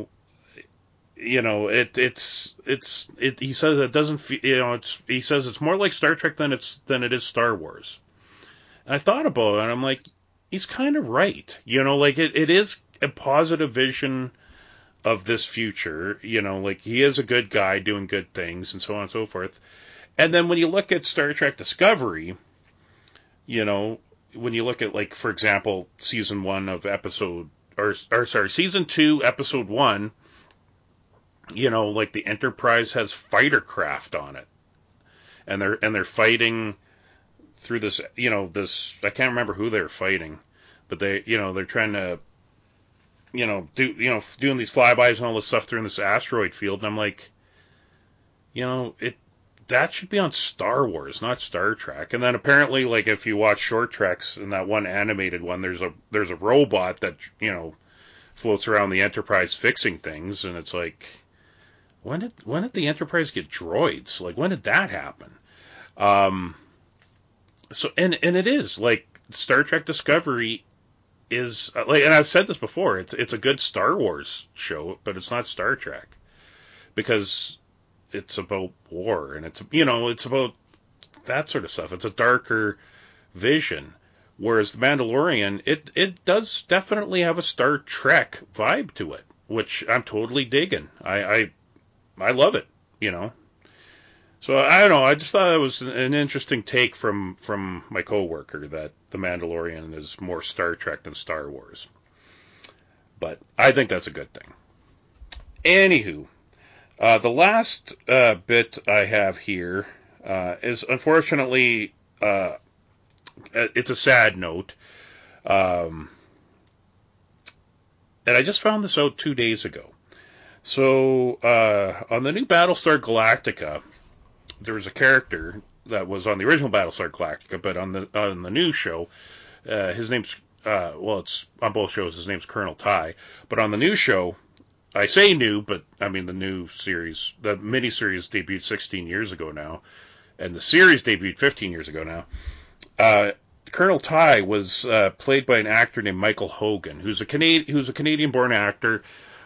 says it doesn't feel, he says it's more like Star Trek than it is Star Wars. And I thought about it, and I'm like, he's kind of right. Like, it is a positive vision of this future. Like, he is a good guy doing good things, and so on and so forth. And then when you look at Star Trek Discovery, when you look at, like, for example, season 2, episode 1, like, the Enterprise has fighter craft on it, and they're fighting through this, I can't remember who they're fighting, but they're trying to, doing these flybys and all this stuff through this asteroid field, and I'm like, that should be on Star Wars, not Star Trek. And then apparently, like, if you watch Short Treks in that one animated one, there's a robot that, floats around the Enterprise fixing things, and it's like, when did the Enterprise get droids? Like, when did that happen? So and it is like Star Trek Discovery is like, and I've said this before, it's a good Star Wars show, but it's not Star Trek because it's about war and it's about that sort of stuff. It's a darker vision. Whereas The Mandalorian, it does definitely have a Star Trek vibe to it, which I'm totally digging. I love it, So I don't know. I just thought it was an interesting take from my coworker that The Mandalorian is more Star Trek than Star Wars. But I think that's a good thing. Anywho, the last bit I have here is unfortunately it's a sad note, and I just found this out 2 days ago. So on the new Battlestar Galactica, there was a character that was on the original Battlestar Galactica, but on the new show, his name's it's on both shows. His name's Colonel Ty, but on the new show, I say new, but I mean the new series, the miniseries debuted 16 years ago now, and the series debuted 15 years ago now. Colonel Ty was played by an actor named Michael Hogan, who's a Canadian-born actor.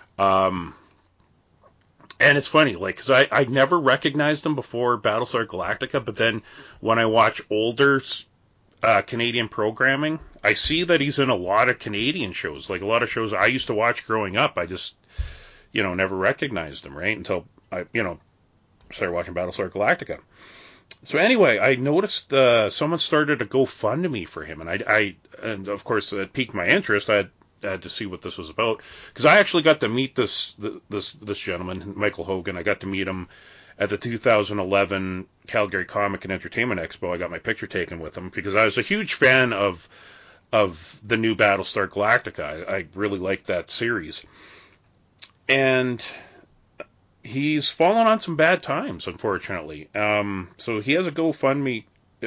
And it's funny, like, because I never recognized him before Battlestar Galactica, but then when I watch older Canadian programming, I see that he's in a lot of Canadian shows, like a lot of shows I used to watch growing up. I just, never recognized him, right, until I, started watching Battlestar Galactica. So anyway, I noticed someone started a GoFundMe for him, and of course it piqued my interest. I had to see what this was about, because I actually got to meet this gentleman, Michael Hogan. I got to meet him at the 2011 Calgary Comic and Entertainment Expo. I got my picture taken with him because I was a huge fan of the new Battlestar Galactica. I really liked that series, and he's fallen on some bad times, unfortunately. So he has a GoFundMe.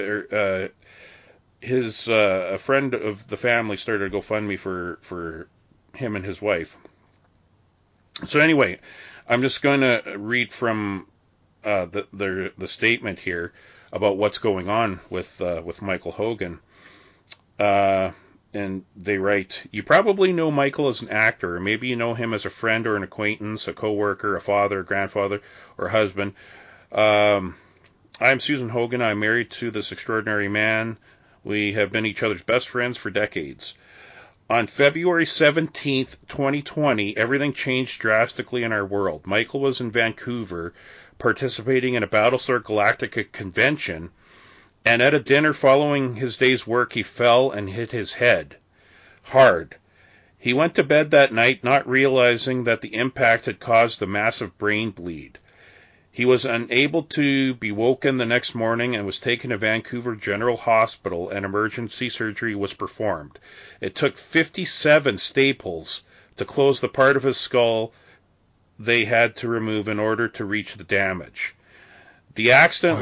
A friend of the family started a GoFundMe for him and his wife. So anyway, I'm just going to read from the statement here about what's going on with Michael Hogan. And they write, "You probably know Michael as an actor, or maybe you know him as a friend or an acquaintance, a coworker, a father, a grandfather, or a husband. I'm Susan Hogan. I'm married to this extraordinary man. We have been each other's best friends for decades. On February 17th, 2020, everything changed drastically in our world. Michael was in Vancouver participating in a Battlestar Galactica convention, and at a dinner following his day's work, he fell and hit his head hard. He went to bed that night not realizing that the impact had caused a massive brain bleed. He was unable to be woken the next morning and was taken to Vancouver General Hospital, and emergency surgery was performed. It took 57 staples to close the part of his skull they had to remove in order to reach the damage. The accident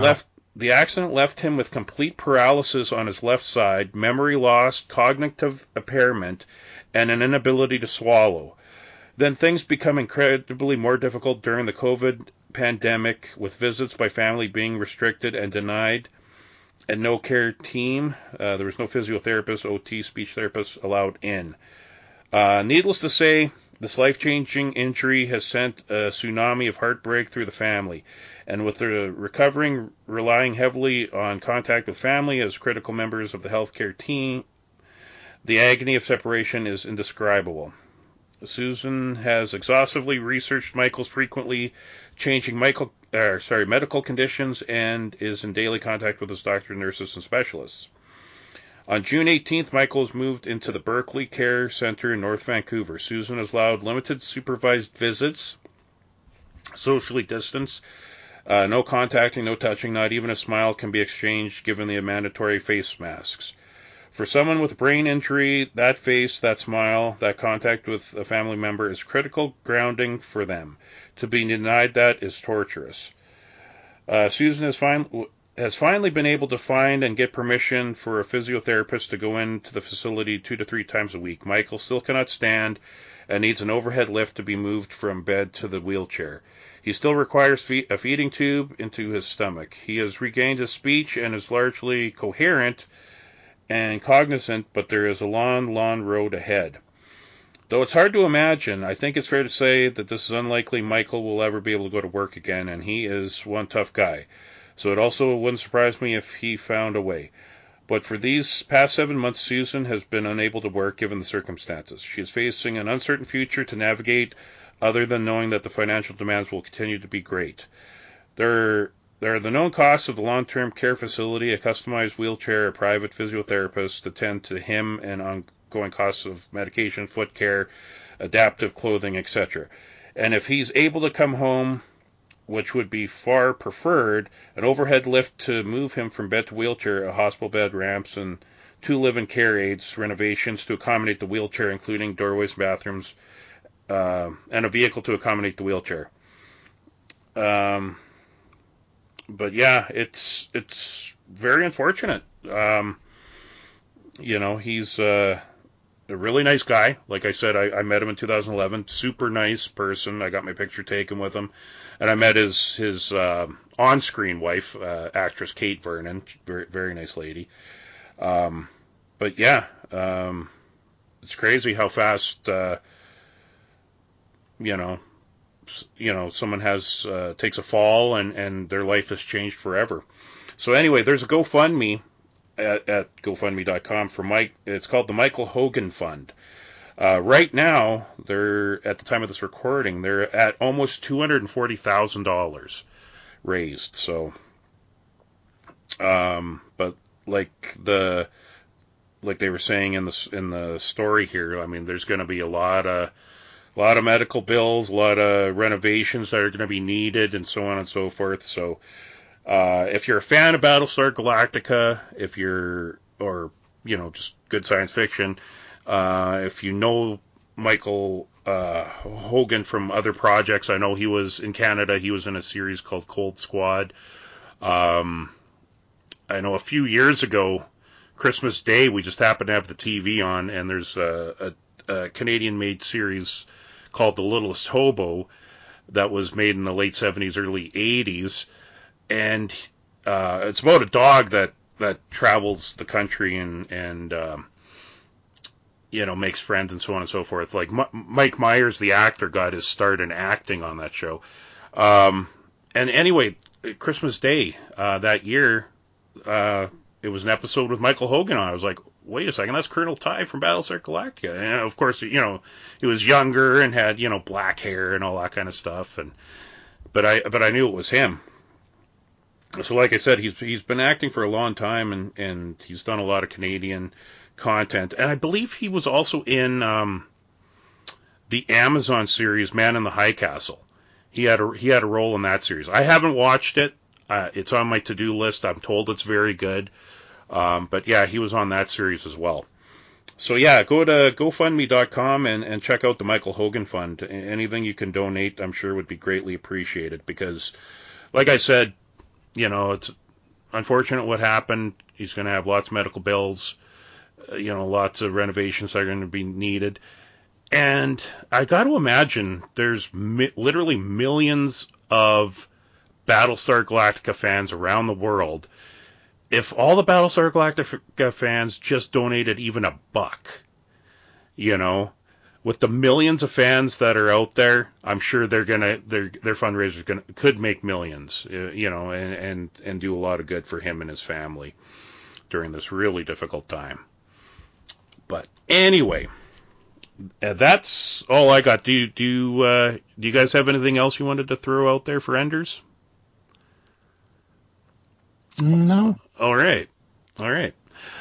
left him with complete paralysis on his left side, memory loss, cognitive impairment, and an inability to swallow. Then things become incredibly more difficult during the COVID pandemic, with visits by family being restricted and denied, and no care team. There was no physiotherapist, OT, speech therapist allowed in. Needless to say, this life-changing injury has sent a tsunami of heartbreak through the family, and with the recovering relying heavily on contact with family as critical members of the healthcare team, the agony of separation is indescribable. Susan has exhaustively researched Michael's frequently changing medical conditions and is in daily contact with his doctor, nurses, and specialists. On June 18th, Michael was moved into the Berkeley Care Center in North Vancouver. Susan has allowed limited supervised visits, socially distanced, no contacting, no touching, not even a smile can be exchanged given the mandatory face masks. For someone with brain injury, that face, that smile, that contact with a family member is critical grounding for them. To be denied that is torturous. Susan has finally been able to find and get permission for a physiotherapist to go into the facility 2 to 3 times a week. Michael still cannot stand and needs an overhead lift to be moved from bed to the wheelchair. He still requires a feeding tube into his stomach. He has regained his speech and is largely coherent and cognizant, but there is a long, long road ahead. Though it's hard to imagine, I think it's fair to say that this is unlikely Michael will ever be able to go to work again, and he is one tough guy. So it also wouldn't surprise me if he found a way. But for these past 7 months, Susan has been unable to work given the circumstances. She is facing an uncertain future to navigate other than knowing that the financial demands will continue to be great. There are the known costs of the long-term care facility, a customized wheelchair, a private physiotherapist to tend to him, and ongoing costs of medication, foot care, adaptive clothing, etc. And if he's able to come home, which would be far preferred, an overhead lift to move him from bed to wheelchair, a hospital bed, ramps, and 2 live-in care aids, renovations to accommodate the wheelchair, including doorways, bathrooms, and a vehicle to accommodate the wheelchair. But yeah, it's very unfortunate. He's a really nice guy. Like I said, I met him in 2011. Super nice person. I got my picture taken with him. And I met his on-screen wife, actress Kate Vernon. Very, very nice lady. But yeah, it's crazy how fast, someone takes a fall and their life has changed forever. So anyway, there's a GoFundMe at GoFundMe.com for Mike. It's called the Michael Hogan Fund. Right now, they're at the time of this recording, they're at almost $240,000 raised. So, but like they were saying in the story here, I mean, there's going to be a lot of medical bills, a lot of renovations that are going to be needed, and so on and so forth. So, if you're a fan of Battlestar Galactica, just good science fiction, if you know Michael Hogan from other projects, I know he was in Canada. He was in a series called Cold Squad. I know a few years ago, Christmas Day, we just happened to have the TV on, and there's a Canadian-made series called The Littlest Hobo that was made in the late 70s, early 80s, and it's about a dog that travels the country and makes friends and so on and so forth. Like Mike Myers, the actor, got his start in acting on that show. And anyway, Christmas Day that year, it was an episode with Michael Hogan on. I was like, wait a second, that's Colonel Ty from Battlestar Galactica. And of course, he was younger and had, black hair and all that kind of stuff. But I knew it was him. So like I said, he's been acting for a long time and he's done a lot of Canadian content. And I believe he was also in the Amazon series Man in the High Castle. He had a role in that series. I haven't watched it. It's on my to-do list. I'm told it's very good. But yeah, he was on that series as well. So yeah, go to GoFundMe.com and check out the Michael Hogan Fund. Anything you can donate, I'm sure, would be greatly appreciated because, like I said, it's unfortunate what happened. He's going to have lots of medical bills, lots of renovations that are going to be needed. And I got to imagine there's literally millions of Battlestar Galactica fans around the world. If all the Battlestar Galactica fans just donated even $1, with the millions of fans that are out there, I'm sure their fundraiser could make millions, and do a lot of good for him and his family during this really difficult time. But anyway, that's all I got. Do you guys have anything else you wanted to throw out there for Enders? No. All right. Sorry,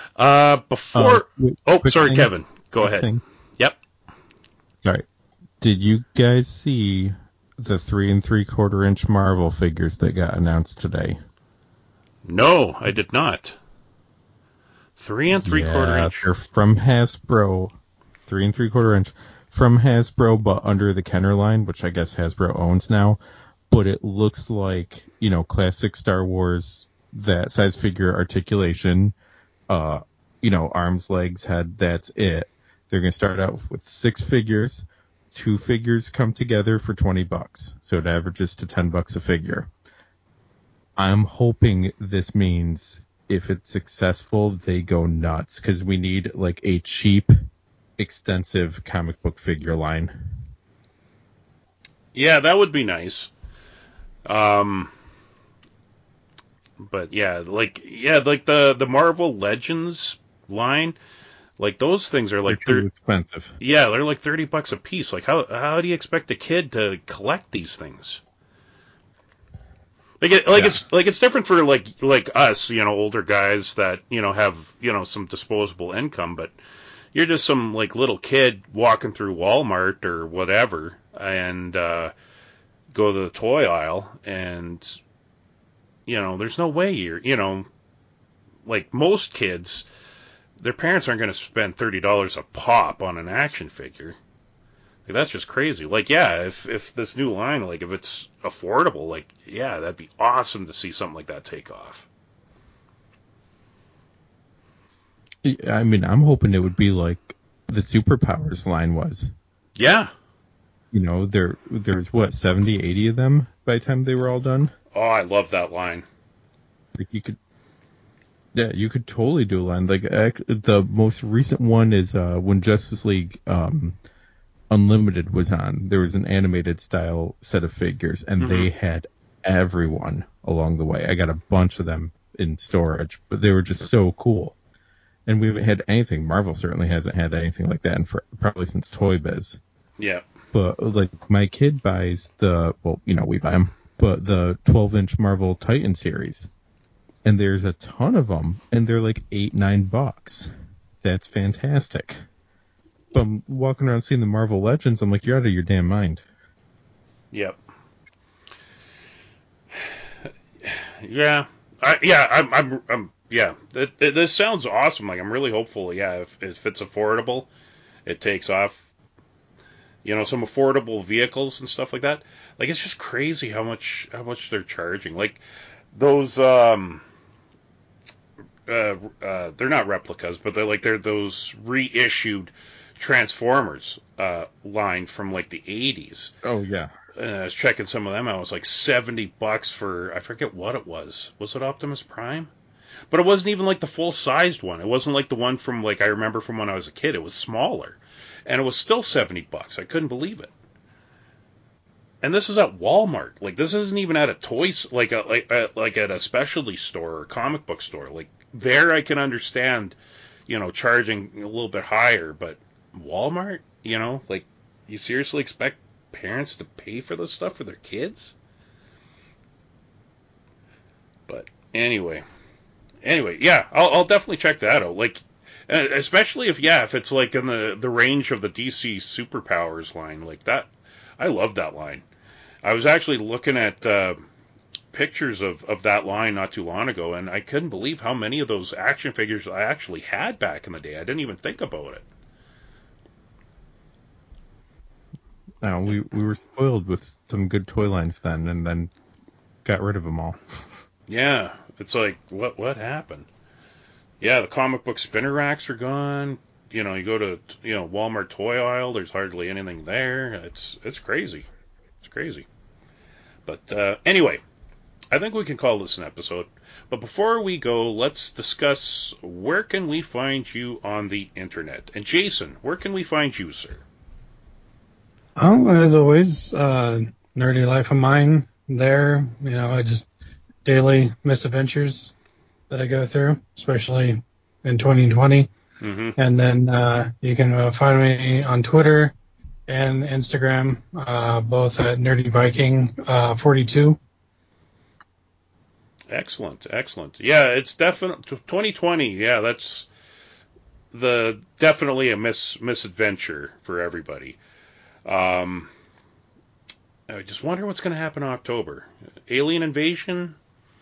thing, Kevin. Go ahead. Thing. Yep. All right. Did you guys see the 3 3/4-inch Marvel figures that got announced today? No, I did not. 3 3/4-inch. They're from Hasbro. 3 3/4-inch from Hasbro, but under the Kenner line, which I guess Hasbro owns now. but it looks like, classic Star Wars, that size figure articulation, arms, legs, head, that's it. They're going to start out with 6 figures. 2 figures come together for $20. So it averages to $10 a figure. I'm hoping this means if it's successful, they go nuts, because we need like a cheap, extensive comic book figure line. Yeah, that would be nice. But yeah, like the Marvel Legends line, like those things are like They're too expensive. Yeah, they're like $30 a piece. Like how do you expect a kid to collect these things? It's different for like us, older guys that have some disposable income, but you're just some like little kid walking through Walmart or whatever and go to the toy aisle, and there's no way you're like most kids, their parents aren't going to spend $30 a pop on an action figure. Like, that's just crazy. Like, yeah, if this new line, like, if it's affordable, like, yeah, that'd be awesome to see something like that take off. I mean, I'm hoping it would be like the Superpowers line was. Yeah. There's what, 70, 80 of them by the time they were all done? Oh, I love that line. Like, you could totally do a line. Like, the most recent one is when Justice League Unlimited was on. There was an animated style set of figures, and they had everyone along the way. I got a bunch of them in storage, but they were just so cool. And we haven't had anything. Marvel certainly hasn't had anything like that probably since Toy Biz. Yeah. But like my kid buys we buy them, but the 12-inch Marvel Titan series, and there's a ton of them, and they're like $8-9. That's fantastic. I'm walking around seeing the Marvel Legends. I'm like, you're out of your damn mind. Yep. Yeah. I'm yeah. This sounds awesome. Like, I'm really hopeful. Yeah, if it's affordable, it takes off. Some affordable vehicles and stuff like that. Like, it's just crazy how much they're charging. Like, those they're not replicas, but they're those reissued Transformers line from like the 80s. Oh yeah. I was checking some of them out. It was like $70 for, I forget what it was. Was it Optimus Prime? But it wasn't even like the full-sized one. It wasn't like the one from, like, I remember from when I was a kid. It was smaller. And it was still $70. I couldn't believe it. And this is at Walmart. Like, this isn't even at a toys, like at a specialty store or comic book store. Like, there I can understand, charging a little bit higher, but Walmart, like, you seriously expect parents to pay for this stuff for their kids? But anyway, yeah, I'll definitely check that out. Like, especially if it's like in the range of the DC Superpowers line, like that. I love that line. I was actually looking at pictures of that line not too long ago, and I couldn't believe how many of those action figures I actually had back in the day. I didn't even think about it. No, we were spoiled with some good toy lines then, and then got rid of them all. Yeah, it's like, what happened? Yeah, the comic book spinner racks are gone. You go to Walmart toy aisle. There's hardly anything there. It's crazy. It's crazy. But anyway, I think we can call this an episode. But before we go, let's discuss where can we find you on the internet. And Jason, where can we find you, sir? As always, Nerdy Life of Mine there. I just daily misadventures that I go through, especially in 2020. Mm-hmm. And then you can find me on Twitter and Instagram, both at Nerdy Viking 42. Excellent. Yeah, it's definitely 2020. Yeah, that's definitely a misadventure for everybody. I just wonder what's going to happen in October. Alien invasion,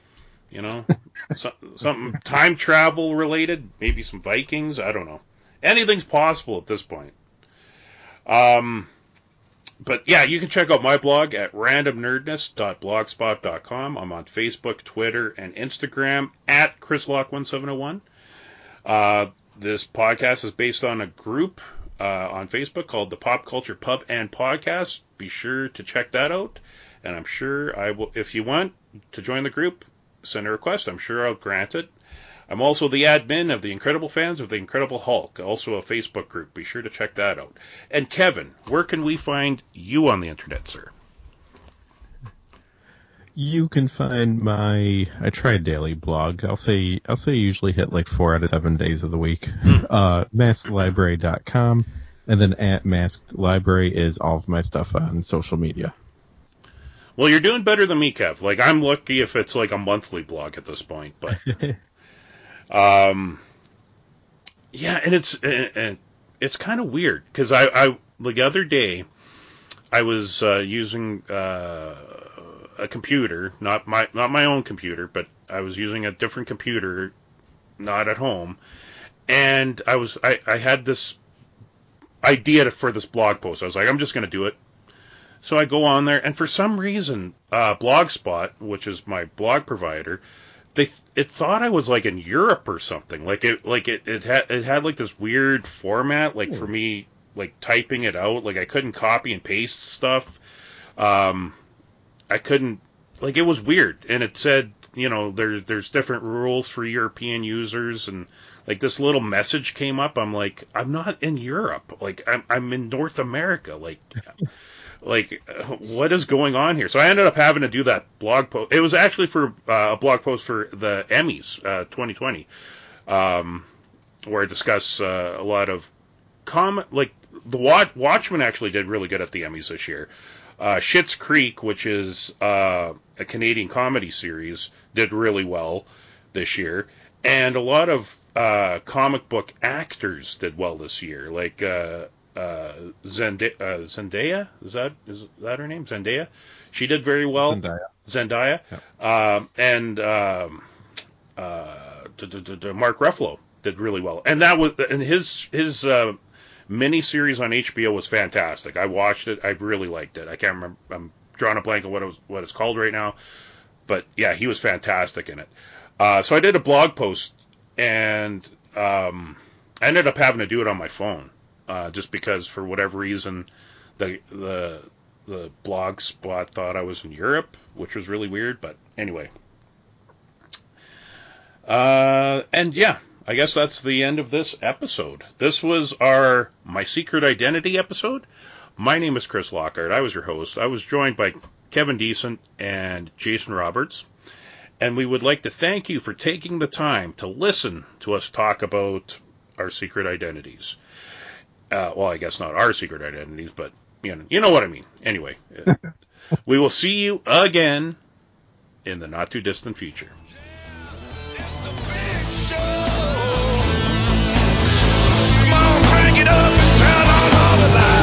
something time travel related, maybe some Vikings. I don't know. Anything's possible at this point. But yeah, you can check out my blog at randomnerdness.blogspot.com. I'm on Facebook, Twitter, and Instagram at ChrisLock1701. This podcast is based on a group on Facebook called the Pop Culture Pub and Podcast. Be sure to check that out. And I'm sure I will, if you want to join the group, send a request. I'm sure I'll grant it. I'm also the admin of the Incredible Fans of the Incredible Hulk, also a Facebook group. Be sure to check that out. And Kevin, where can we find you on the internet, sir? You can find my I try a daily blog. I'll say usually hit like 4 out of 7 days of the week. Maskedlibrary.com, and then at Masked Library is all of my stuff on social media. Well, you're doing better than me, Kev. Like, I'm lucky if it's like a monthly blog at this point, but yeah, and it's kind of weird because I the other day I was using a computer, not my own computer, but I was using a different computer, not at home, and I had this idea for this blog post. I was like, I'm just going to do it. So I go on there, and for some reason, Blogspot, which is my blog provider, it thought I was like in Europe or something. It had like this weird format, like for me, like typing it out. Like I couldn't copy and paste stuff. I couldn't, like, it was weird, and it said, there's different rules for European users, and like this little message came up. I'm like, I'm not in Europe, like I'm in North America, like what is going on here? So I ended up having to do that blog post. It was actually for a blog post for the Emmys 2020, where I discuss a lot of like the Watchmen actually did really good at the Emmys this year. Schitt's Creek, which is a Canadian comedy series, did really well this year, and a lot of comic book actors did well this year, like Zendaya, is that her name? Zendaya, she did very well. Zendaya. Yep. And Mark Ruffalo did really well, and his mini series on HBO was fantastic. I watched it. I really liked it. I can't remember. I'm drawing a blank on what it's called right now. But yeah, he was fantastic in it. So I did a blog post, and I ended up having to do it on my phone, just because for whatever reason the blog spot thought I was in Europe, which was really weird. But anyway, and yeah. I guess that's the end of this episode. This was our My Secret Identity episode. My name is Chris Lockhart. I was your host. I was joined by Kevin Decent and Jason Roberts. And we would like to thank you for taking the time to listen to us talk about our secret identities. Well, I guess not our secret identities, but you know what I mean. Anyway, we will see you again in the not too distant future. Get up and turn on all the lights.